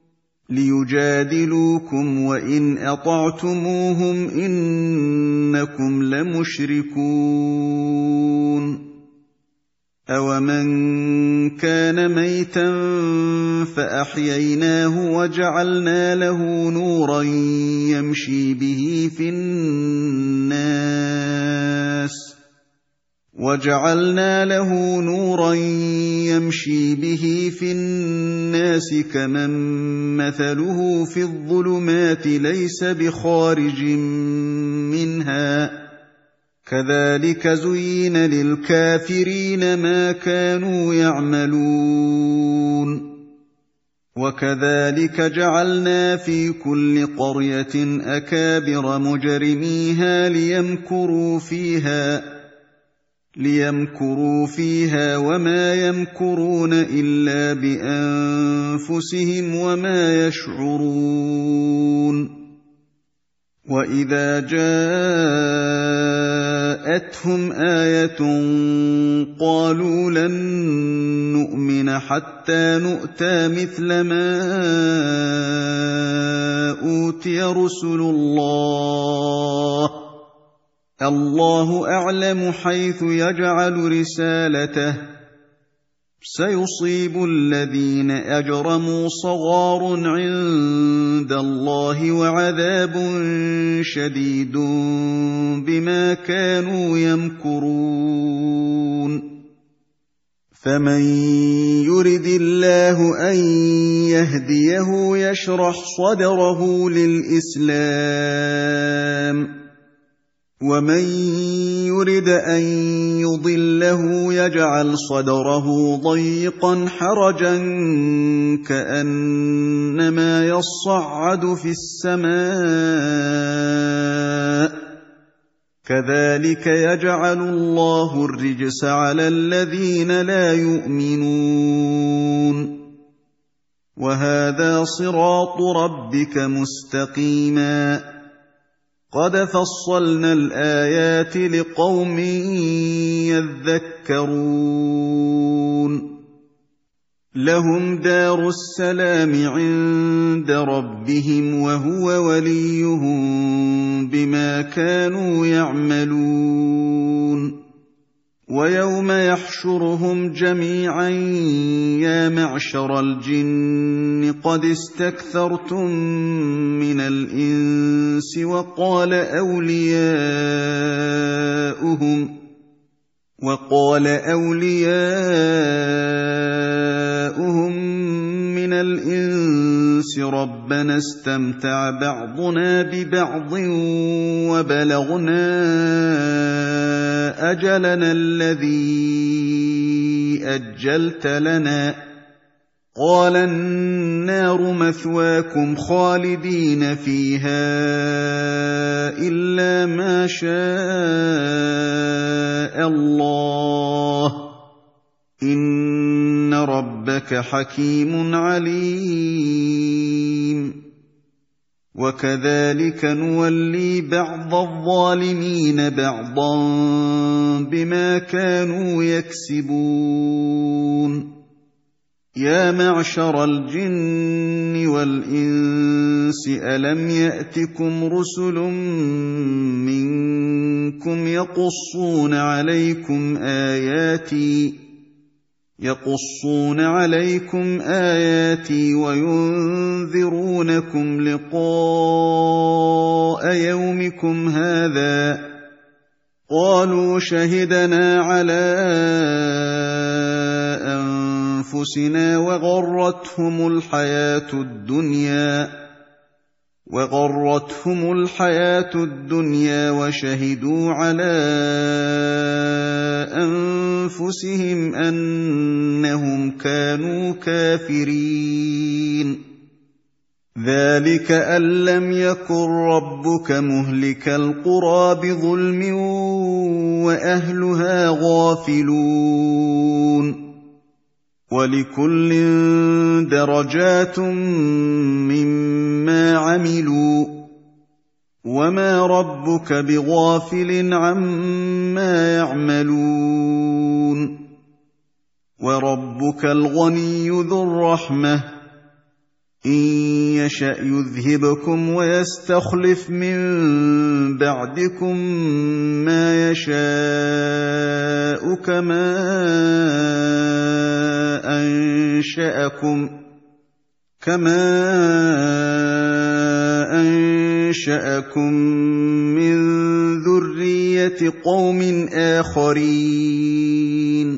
ليجادلوكم وإن أطعتموهم إنكم لمشركون أَوَمَنْ كَانَ مَيْتًا فَأَحْيَيْنَاهُ وَجَعَلْنَا لَهُ نُورًا يَمْشِي بِهِ فِي النَّاسِ وَجَعَلْنَا لَهُ نُورًا يَمْشِي بِهِ فِي النَّاسِ كَمَن مَّثَلُهُ فِي الظُّلُمَاتِ لَيْسَ بِخَارِجٍ مِّنْهَا كَذَلِكَ زُيِّنَ لِلْكَافِرِينَ مَا كَانُوا يَعْمَلُونَ وَكَذَلِكَ جَعَلْنَا فِي كُلِّ قَرْيَةٍ أَكَابِرَ مُجْرِمِيهَا لِيَمْكُرُوا فِيهَا لِيَمْكُرُوا فِيهَا وَمَا يَمْكُرُونَ إِلَّا بِأَنفُسِهِمْ وَمَا يَشْعُرُونَ وَإِذَا جَاءَتْهُمْ آيَةٌ قَالُوا لَن نُّؤْمِنَ حَتَّىٰ نُؤْتَىٰ مِثْلَ مَا أُوتِيَ رُسُلُ اللَّهِ ۖ اللَّهُ أَعْلَمُ حَيْثُ يَجْعَلُ رِسَالَتَهُ ۗ سَيُصِيبُ الَّذِينَ أَجْرَمُوا صَغَارٌ عِندَ اللَّهِ وَعَذَابٌ شَدِيدٌ بِمَا كَانُوا يَمْكُرُونَ فَمَن يُرِدِ اللَّهُ أَن يَهْدِيَهُ يَشْرَحْ صَدْرَهُ لِلْإِسْلَامِ وَمَن يُرِدْ أَن يُضِلَّهُ يَجْعَلْ صَدْرَهُ ضَيِّقًا حَرَجًا كَأَنَّمَا يَصَّعَّدُ فِي السَّمَاءِ ۚ كَذَٰلِكَ يَجْعَلُ اللَّهُ الرِّجْسَ عَلَى الَّذِينَ لَا يُؤْمِنُونَ وَهَٰذَا صِرَاطُ رَبِّكَ مُسْتَقِيمًا قَدْ فَصَّلْنَا الْآيَاتِ لِقَوْمٍ يَذَّكَّرُونَ لَهُمْ دَارُ السَّلَامِ عِندَ رَبِّهِمْ وَهُوَ وَلِيُّهُم بِمَا كَانُوا يَعْمَلُونَ وَيَوْمَ يَحْشُرُهُمْ جَمِيعًا يَا مَعْشَرَ الْجِنِّ قَدِ اسْتَكْثَرْتُم مِّنَ الْإِنسِ وَقَالَ أَوْلِيَاؤُهُمْ وَقَالَ أَوْلِيَاؤُهُم مِّنَ الْإِنسِ رَبَّنَا اسْتَمْتَعَ بَعْضُنَا بِبَعْضٍ وَبَلَغْنَا أَجَلَنَا الَّذِي أَجَّلْتَ لَنَا ۚ قَالَ النَّارُ مَثْوَاكُمْ خَالِدِينَ فِيهَا إِلَّا مَا شَاءَ اللَّهُ ۗ إِنَّ رَبَّكَ حَكِيمٌ عَلِيمٌ وَكَذَٰلِكَ نُوَلِّي بَعْضَ الظَّالِمِينَ بَعْضًا بِمَا كَانُوا يَكْسِبُونَ يَا مَعْشَرَ الْجِنِّ وَالْإِنسِ أَلَمْ يَأْتِكُمْ رُسُلٌ مِّنكُمْ يَقُصُّونَ عَلَيْكُمْ آيَاتِي يَقُصُّونَ عَلَيْكُمْ آيَاتِي وَيُنذِرُونَكُمْ لِقَاءَ يَوْمِكُمْ هَٰذَا ۚ قَالُوا شَهِدْنَا عَلَىٰ أَنفُسِنَا وَغَرَّتْهُمُ الْحَيَاةُ الدُّنْيَا وَغَرَّتْهُمُ الْحَيَاةُ الدُّنْيَا وَشَهِدُوا عَلَىٰ أَنفُسِهِمْ أَنَّهُمْ كَانُوا كَافِرِينَ ذَٰلِكَ أَن لَّمْ يَكُن رَّبُّكَ مُهْلِكَ الْقُرَىٰ بِظُلْمٍ وَأَهْلُهَا غَافِلُونَ وَلِكُلٍّ دَرَجَاتٌ مِّمَّا عَمِلُوا ۚ وَمَا رَبُّكَ بِغَافِلٍ عَمَّا يَعْمَلُونَ وَرَبُّكَ الْغَنِيُّ ذُو الرَّحْمَةِ ۚ إِن يَشَأْ يُذْهِبْكُمْ وَيَسْتَخْلِفْ مِن بَعْدِكُم مَّا يَشَاءُ كَمَا أَنشَأَكُم كَمَا أَنشَأَكُم مِّن ذُرِّيَّةِ قَوْمٍ آخَرِينَ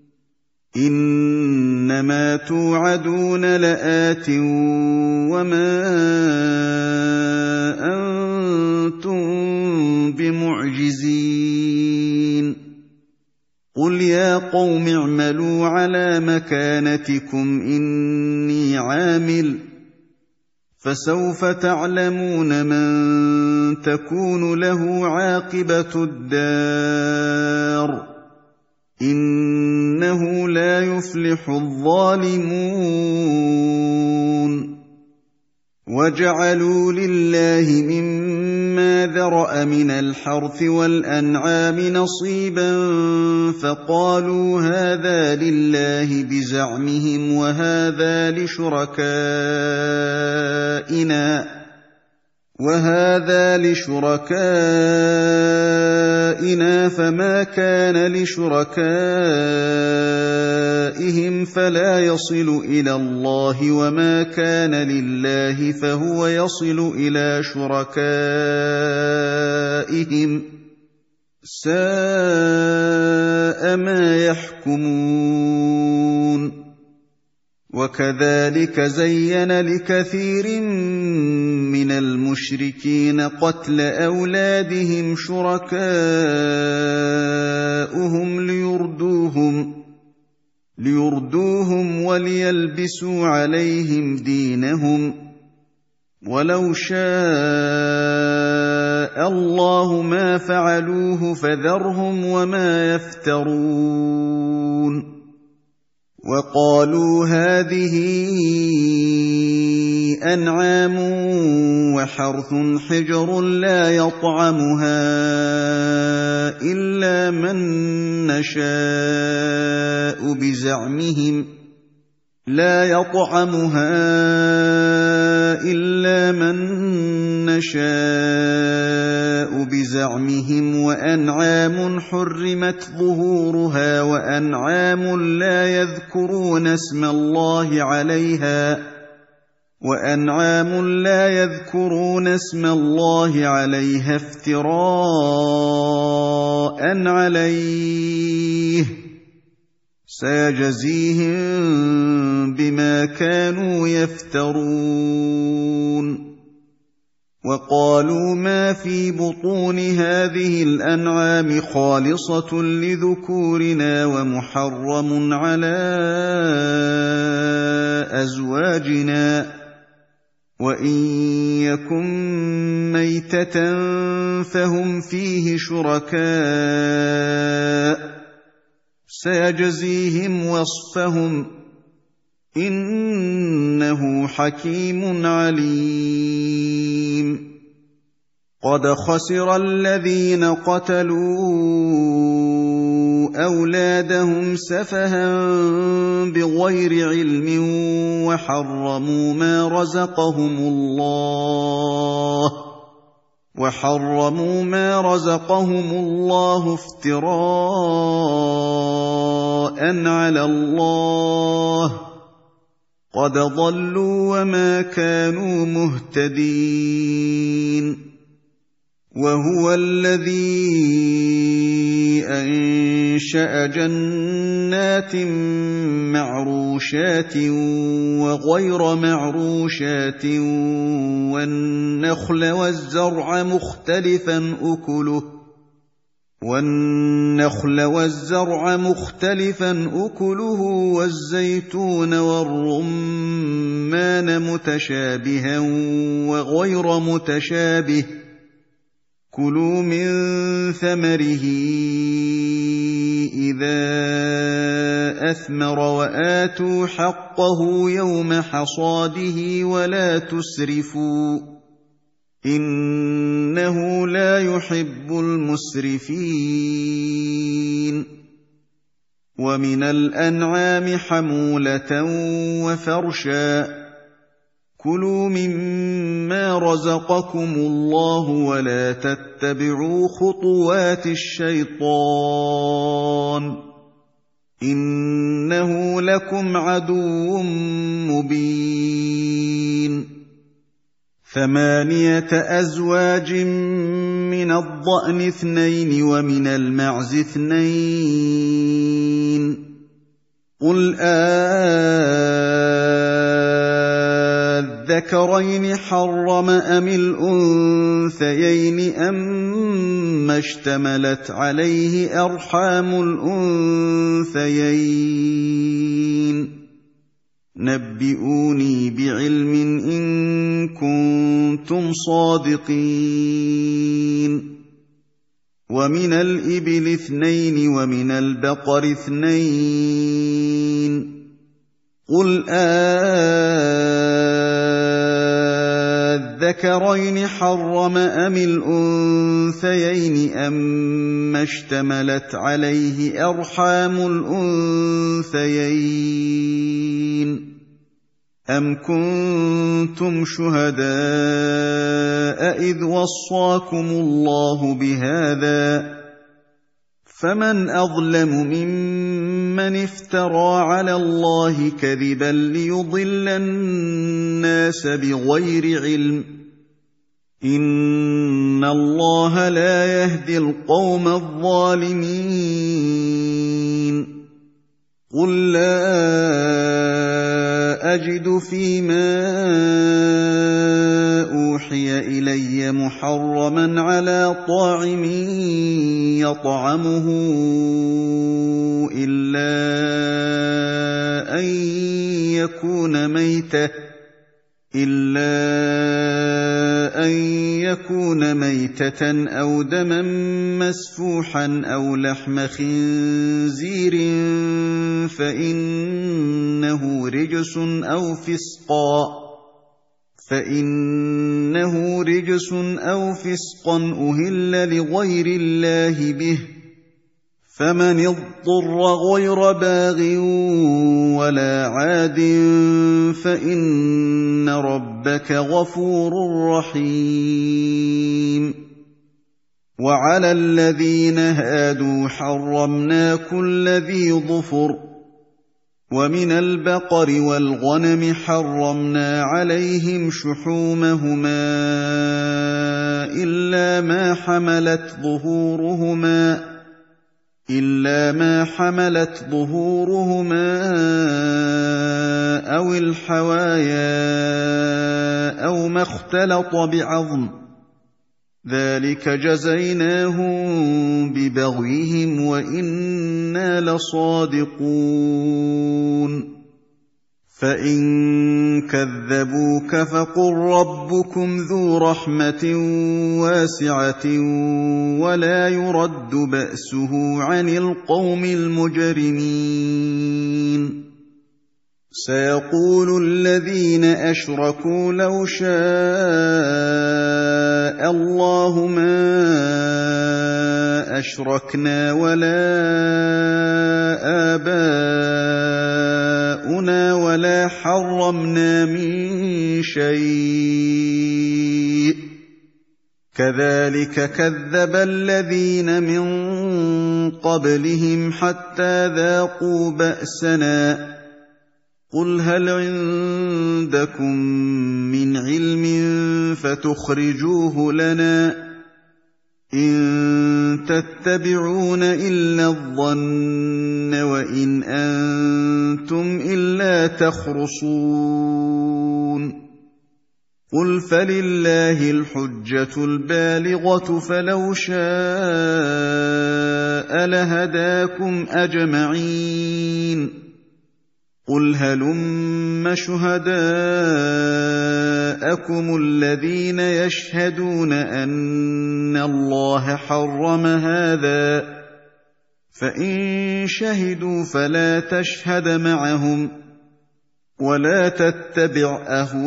إِنَّمَا تُوعَدُونَ لَآتٍ وَمَا أَنتُم بِمُعْجِزِينَ قُلْ يَا قَوْمِ اعْمَلُوا عَلَىٰ مَكَانَتِكُمْ إِنِّي عَامِلٌ ۖ فَسَوْفَ تَعْلَمُونَ مَن تَكُونُ لَهُ عَاقِبَةُ الدَّارِ إِنَّهُ لَا يُفْلِحُ الظَّالِمُونَ وَجَعَلُوا لِلَّهِ مِمَّا ذَرَأَ مِنَ الْحَرْثِ وَالْأَنْعَامِ نَصِيبًا فَقَالُوا هَٰذَا لِلَّهِ بِزَعْمِهِمْ وَهَٰذَا لِشُرَكَائِنَا وَهَٰذَا لِشُرَكَائِنَا فَمَا كَانَ لِشُرَكَائِهِمْ فَلَا يَصِلُ إِلَى اللَّهِ وَمَا كَانَ لِلَّهِ فَهُوَ يَصِلُ إِلَىٰ شُرَكَائِهِمْ ۗ سَاءَ مَا يَحْكُمُونَ وَكَذَٰلِكَ زَيَّنَ لِكَثِيرٍ مِّنَ الْمُشْرِكِينَ قَتْلَ أَوْلَادِهِمْ شُرَكَاؤُهُمْ لِيُرْدُوهُمْ لِيُرْدُوهُمْ وَلِيَلْبِسُوا عَلَيْهِمْ دِينَهُمْ ۖ وَلَوْ شَاءَ اللَّهُ مَا فَعَلُوهُ فَذَرْهُمْ وَمَا يَفْتَرُونَ وَقَالُوا هَٰذِهِ أَنْعَامٌ وَحَرْثٌ حِجْرٌ لَّا يَطْعَمُهَا إِلَّا مَن نَّشَاءُ بِزَعْمِهِمْ لا يطعمها إلا من نشاء بزعمهم وأنعام حرمت ظهورها وأنعام لا يذكرون اسم الله عليها وأنعام لا يذكرون اسم الله عليها افتراء عليه سيجزيهم بما كانوا يفترون وقالوا ما في بطون هذه الأنعام خالصة لذكورنا ومحرم على أزواجنا وإن يكن ميتة فهم فيه شركاء سيجزيهم وصفهم إنه حكيم عليم قد خسر الذين قتلوا أولادهم سفها بغير علم وحرموا ما رزقهم الله وحرموا ما رزقهم الله افتراء على الله قد ضلوا وما كانوا مهتدين وهو الذي أنشأ جنات معروشات وغير معروشات والنخل والزرع مختلفا أكله والنخل والزرع مختلفا أكله والزيتون والرمان متشابها وغير متشابه كلوا من ثمره إذا أثمر وآتوا حقه يوم حصاده ولا تسرفوا إنه لا يحب المسرفين ومن الأنعام حمولة وفرشا كلوا مما رزقكم الله ولا تتبعوا خطوات الشيطان إنه لكم عدو مبين ثمانية أزواج من الضأن اثنين ومن المعز اثنين قل أذكرين حرم أم الأنثيين أما اشتملت عليه أرحام الأنثيين نبئوني بعلم إن كنتم صادقين ومن الإبل اثنين ومن البقر اثنين قل آذكرين حرم أم الأنثيين أما اشتملت عليه أرحام الأنثيين أم كنتم شهداء إذ وصاكم الله بهذا فمن أظلم ممن افترى على الله كذبا ليضل الناس بغير علم إن الله لا يهدي القوم الظالمين قل لا أجد فيما أوحي إلي محرما على طاعم يطعمه إلا أن يكون ميتة إلا أن يكون ميتة أو دما مسفوحا أو لحم خنزير فإنه رجس أو فسقا فإنه رجس أو فسقا أهل لغير الله به فمن اضطر غير باغ ولا عاد فإن ربك غفور رحيم وعلى الذين هادوا حرمنا كل ذي ظفر ومن البقر والغنم حرمنا عليهم شحومهما إلا ما حملت ظهورهما إلا ما حملت ظهورهما أو الحوايا أو ما اختلط بعظم ذلك جزيناهم ببغيهم وإنا لصادقون فإن كذبوك فقل ربكم ذو رحمة واسعة ولا يرد بأسه عن القوم المجرمين سيقول الذين أشركوا لو شاء الله ما أشركنا ولا آباؤنا ولا حرمنا من شيء كذلك كذب الذين من قبلهم حتى ذاقوا بأسنا قل هل عندكم من علم فتخرجوه لنا إن تتبعون إلا الظن وإن أنتم إلا تخرصون قل فلله الحجة البالغة فلو شاء لهداكم أجمعين قل هلم شهداءكم الذين يشهدون أن الله حرم هذا فإن شهدوا فلا تشهد معهم ولا تتبع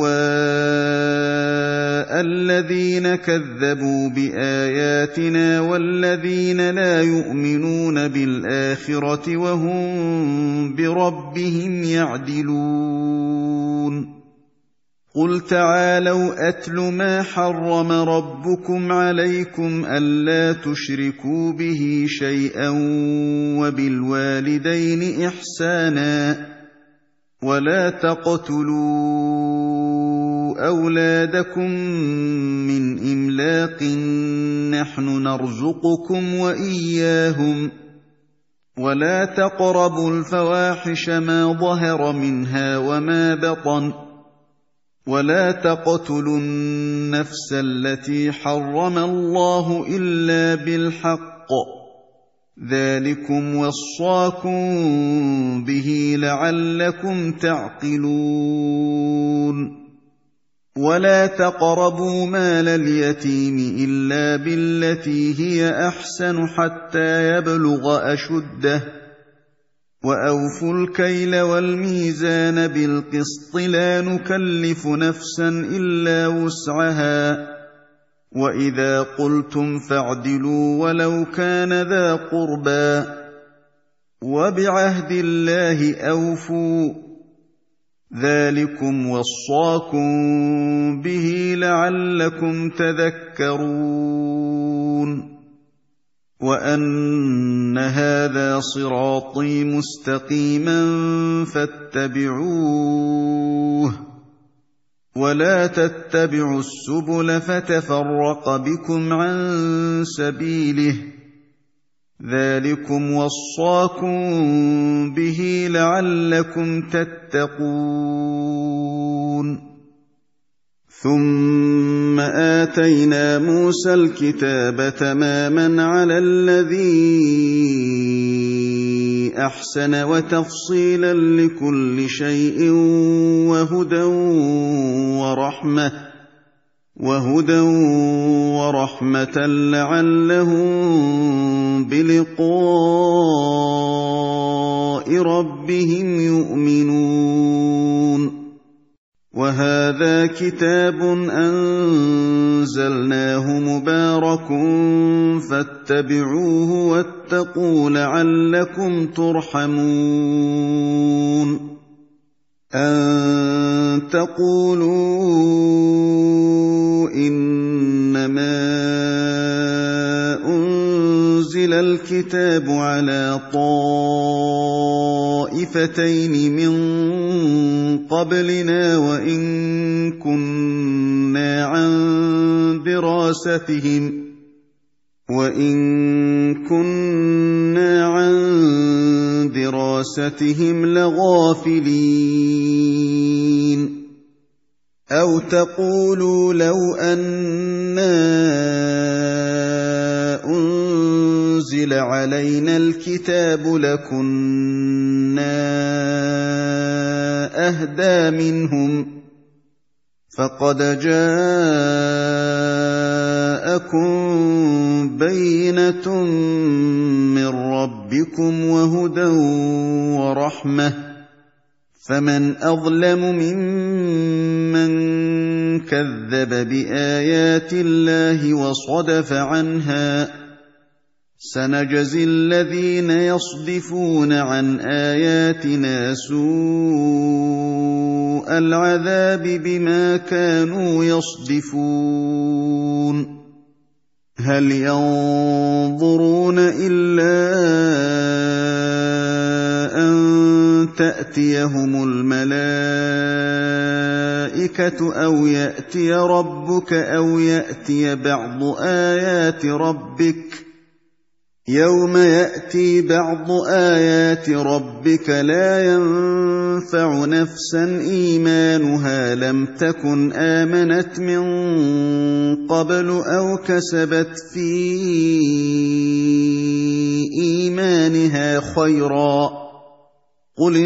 أهواء الذين كذبوا بآياتنا والذين لا يؤمنون بالآخرة وهم بربهم يعدلون قل تعالوا أتل ما حرم ربكم عليكم ألا تشركوا به شيئا وبالوالدين إحسانا ولا تقتلوا أولادكم من إملاق نحن نرزقكم وإياهم ولا تقربوا الفواحش ما ظهر منها وما بطن ولا تقتلوا النفس التي حرم الله إلا بالحق ذلكم وصاكم به لعلكم تعقلون ولا تقربوا مال اليتيم إلا بالتي هي أحسن حتى يبلغ أشده وأوفوا الكيل والميزان بالقسط لا نكلف نفسا إلا وسعها وإذا قلتم فاعدلوا ولو كان ذا قربى وبعهد الله أوفوا ذلكم وصاكم به لعلكم تذكرون وأن هذا صراطي مستقيما فاتبعوه ولا تتبعوا السبل فتفرق بكم عن سبيله ذلكم وصاكم به لعلكم تتقون ثم آتينا موسى الكتاب تماما على الذي أحسن وتفصيلا لكل شيء وهدى ورحمة وهدى ورحمة لعلهم بلقاء ربهم يؤمنون وهذا كتاب أنزلناه مبارك فاتبعوه واتقوا لعلكم ترحمون أن تقولوا إنما أنزل الكتاب على طائفتين من قبلنا وإن كنا عن دراستهم وإن كنا عن دراستهم لغافلين أو تقولوا لو أنا أنزل علينا الكتاب لكنا أهدى منهم فقد جاءكم بينة من ربكم وهدى ورحمة فمن أظلم ممن كذب بآيات الله وصدف عنها سنجزي الذين يصدفون عن آياتنا سوء العذاب بما كانوا يصدفون هل ينظرون إلا أن تأتيهم الملائكة أو يأتي ربك أو يأتي بعض آيات ربك يوم يأتي بعض آيات ربك لا ينفع نفسا إيمانها لم تكن آمنت من قبل أو كسبت في إيمانها خيرا قل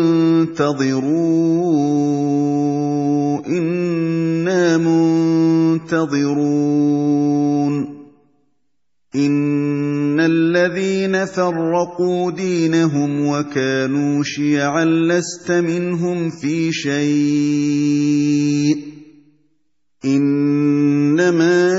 انتظروا إنا منتظرون إن الذين فرقوا دينهم وكانوا شيعا لست منهم في شيء إنما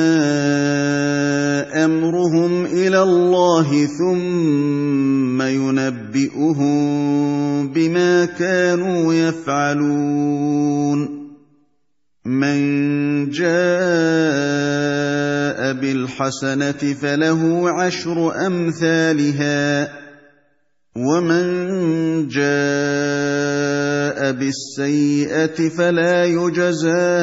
أمرهم إلى الله ثم ينبئهم بما كانوا يفعلون من جاء بالحسنة فله عشر أمثالها ومن جاء بالسيئة فلا يجزى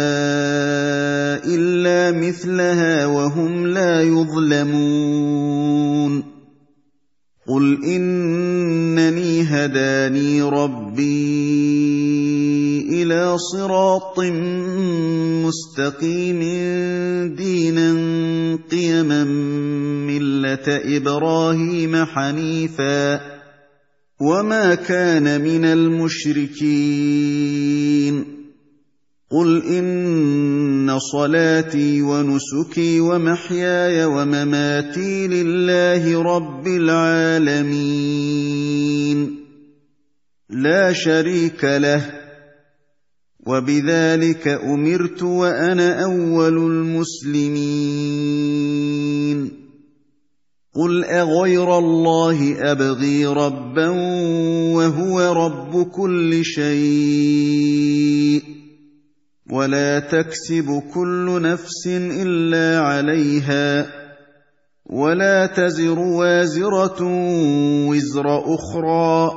إلا مثلها وهم لا يظلمون قل إنني هداني ربي إلى صراط مستقيم دينا قيما ملة إبراهيم حنيفا وما كان من المشركين قُلْ إِنَّ صَلَاتِي وَنُسُكِي وَمَحْيَايَ وَمَمَاتِي لِلَّهِ رَبِّ الْعَالَمِينَ لَا شَرِيكَ لَهُ ۖ وَبِذَٰلِكَ أُمِرْتُ وَأَنَا أَوَّلُ الْمُسْلِمِينَ قُلْ أَغَيْرَ اللَّهِ أَبْغِي رَبًّا وَهُوَ رَبُّ كُلِّ شَيْءٍ وَلَا تَكْسِبُ كُلُّ نَفْسٍ إِلَّا عَلَيْهَا وَلَا تَزِرُ وَازِرَةٌ وِزْرَ أُخْرَىٰ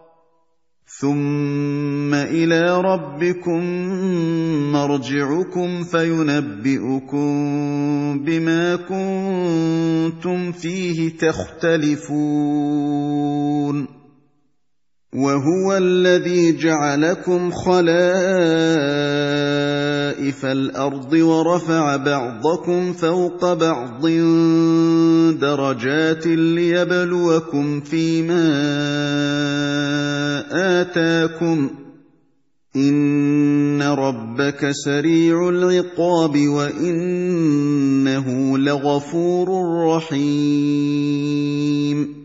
ثُمَّ إِلَىٰ رَبِّكُم مَّرْجِعُكُمْ فَيُنَبِّئُكُم بِمَا كُنتُمْ فِيهِ تَخْتَلِفُونَ وَهُوَ الَّذِي جَعَلَكُمْ خَلَائِفَ الْأَرْضِ وَرَفَعَ بَعْضَكُمْ فَوْقَ بَعْضٍ دَرَجَاتٍ لِّيَبْلُوَكُمْ فِيمَا آتَاكُمْ ۗ إِنَّ رَبَّكَ سَرِيعُ الْعِقَابِ وَإِنَّهُ لَغَفُورٌ رَّحِيمٌ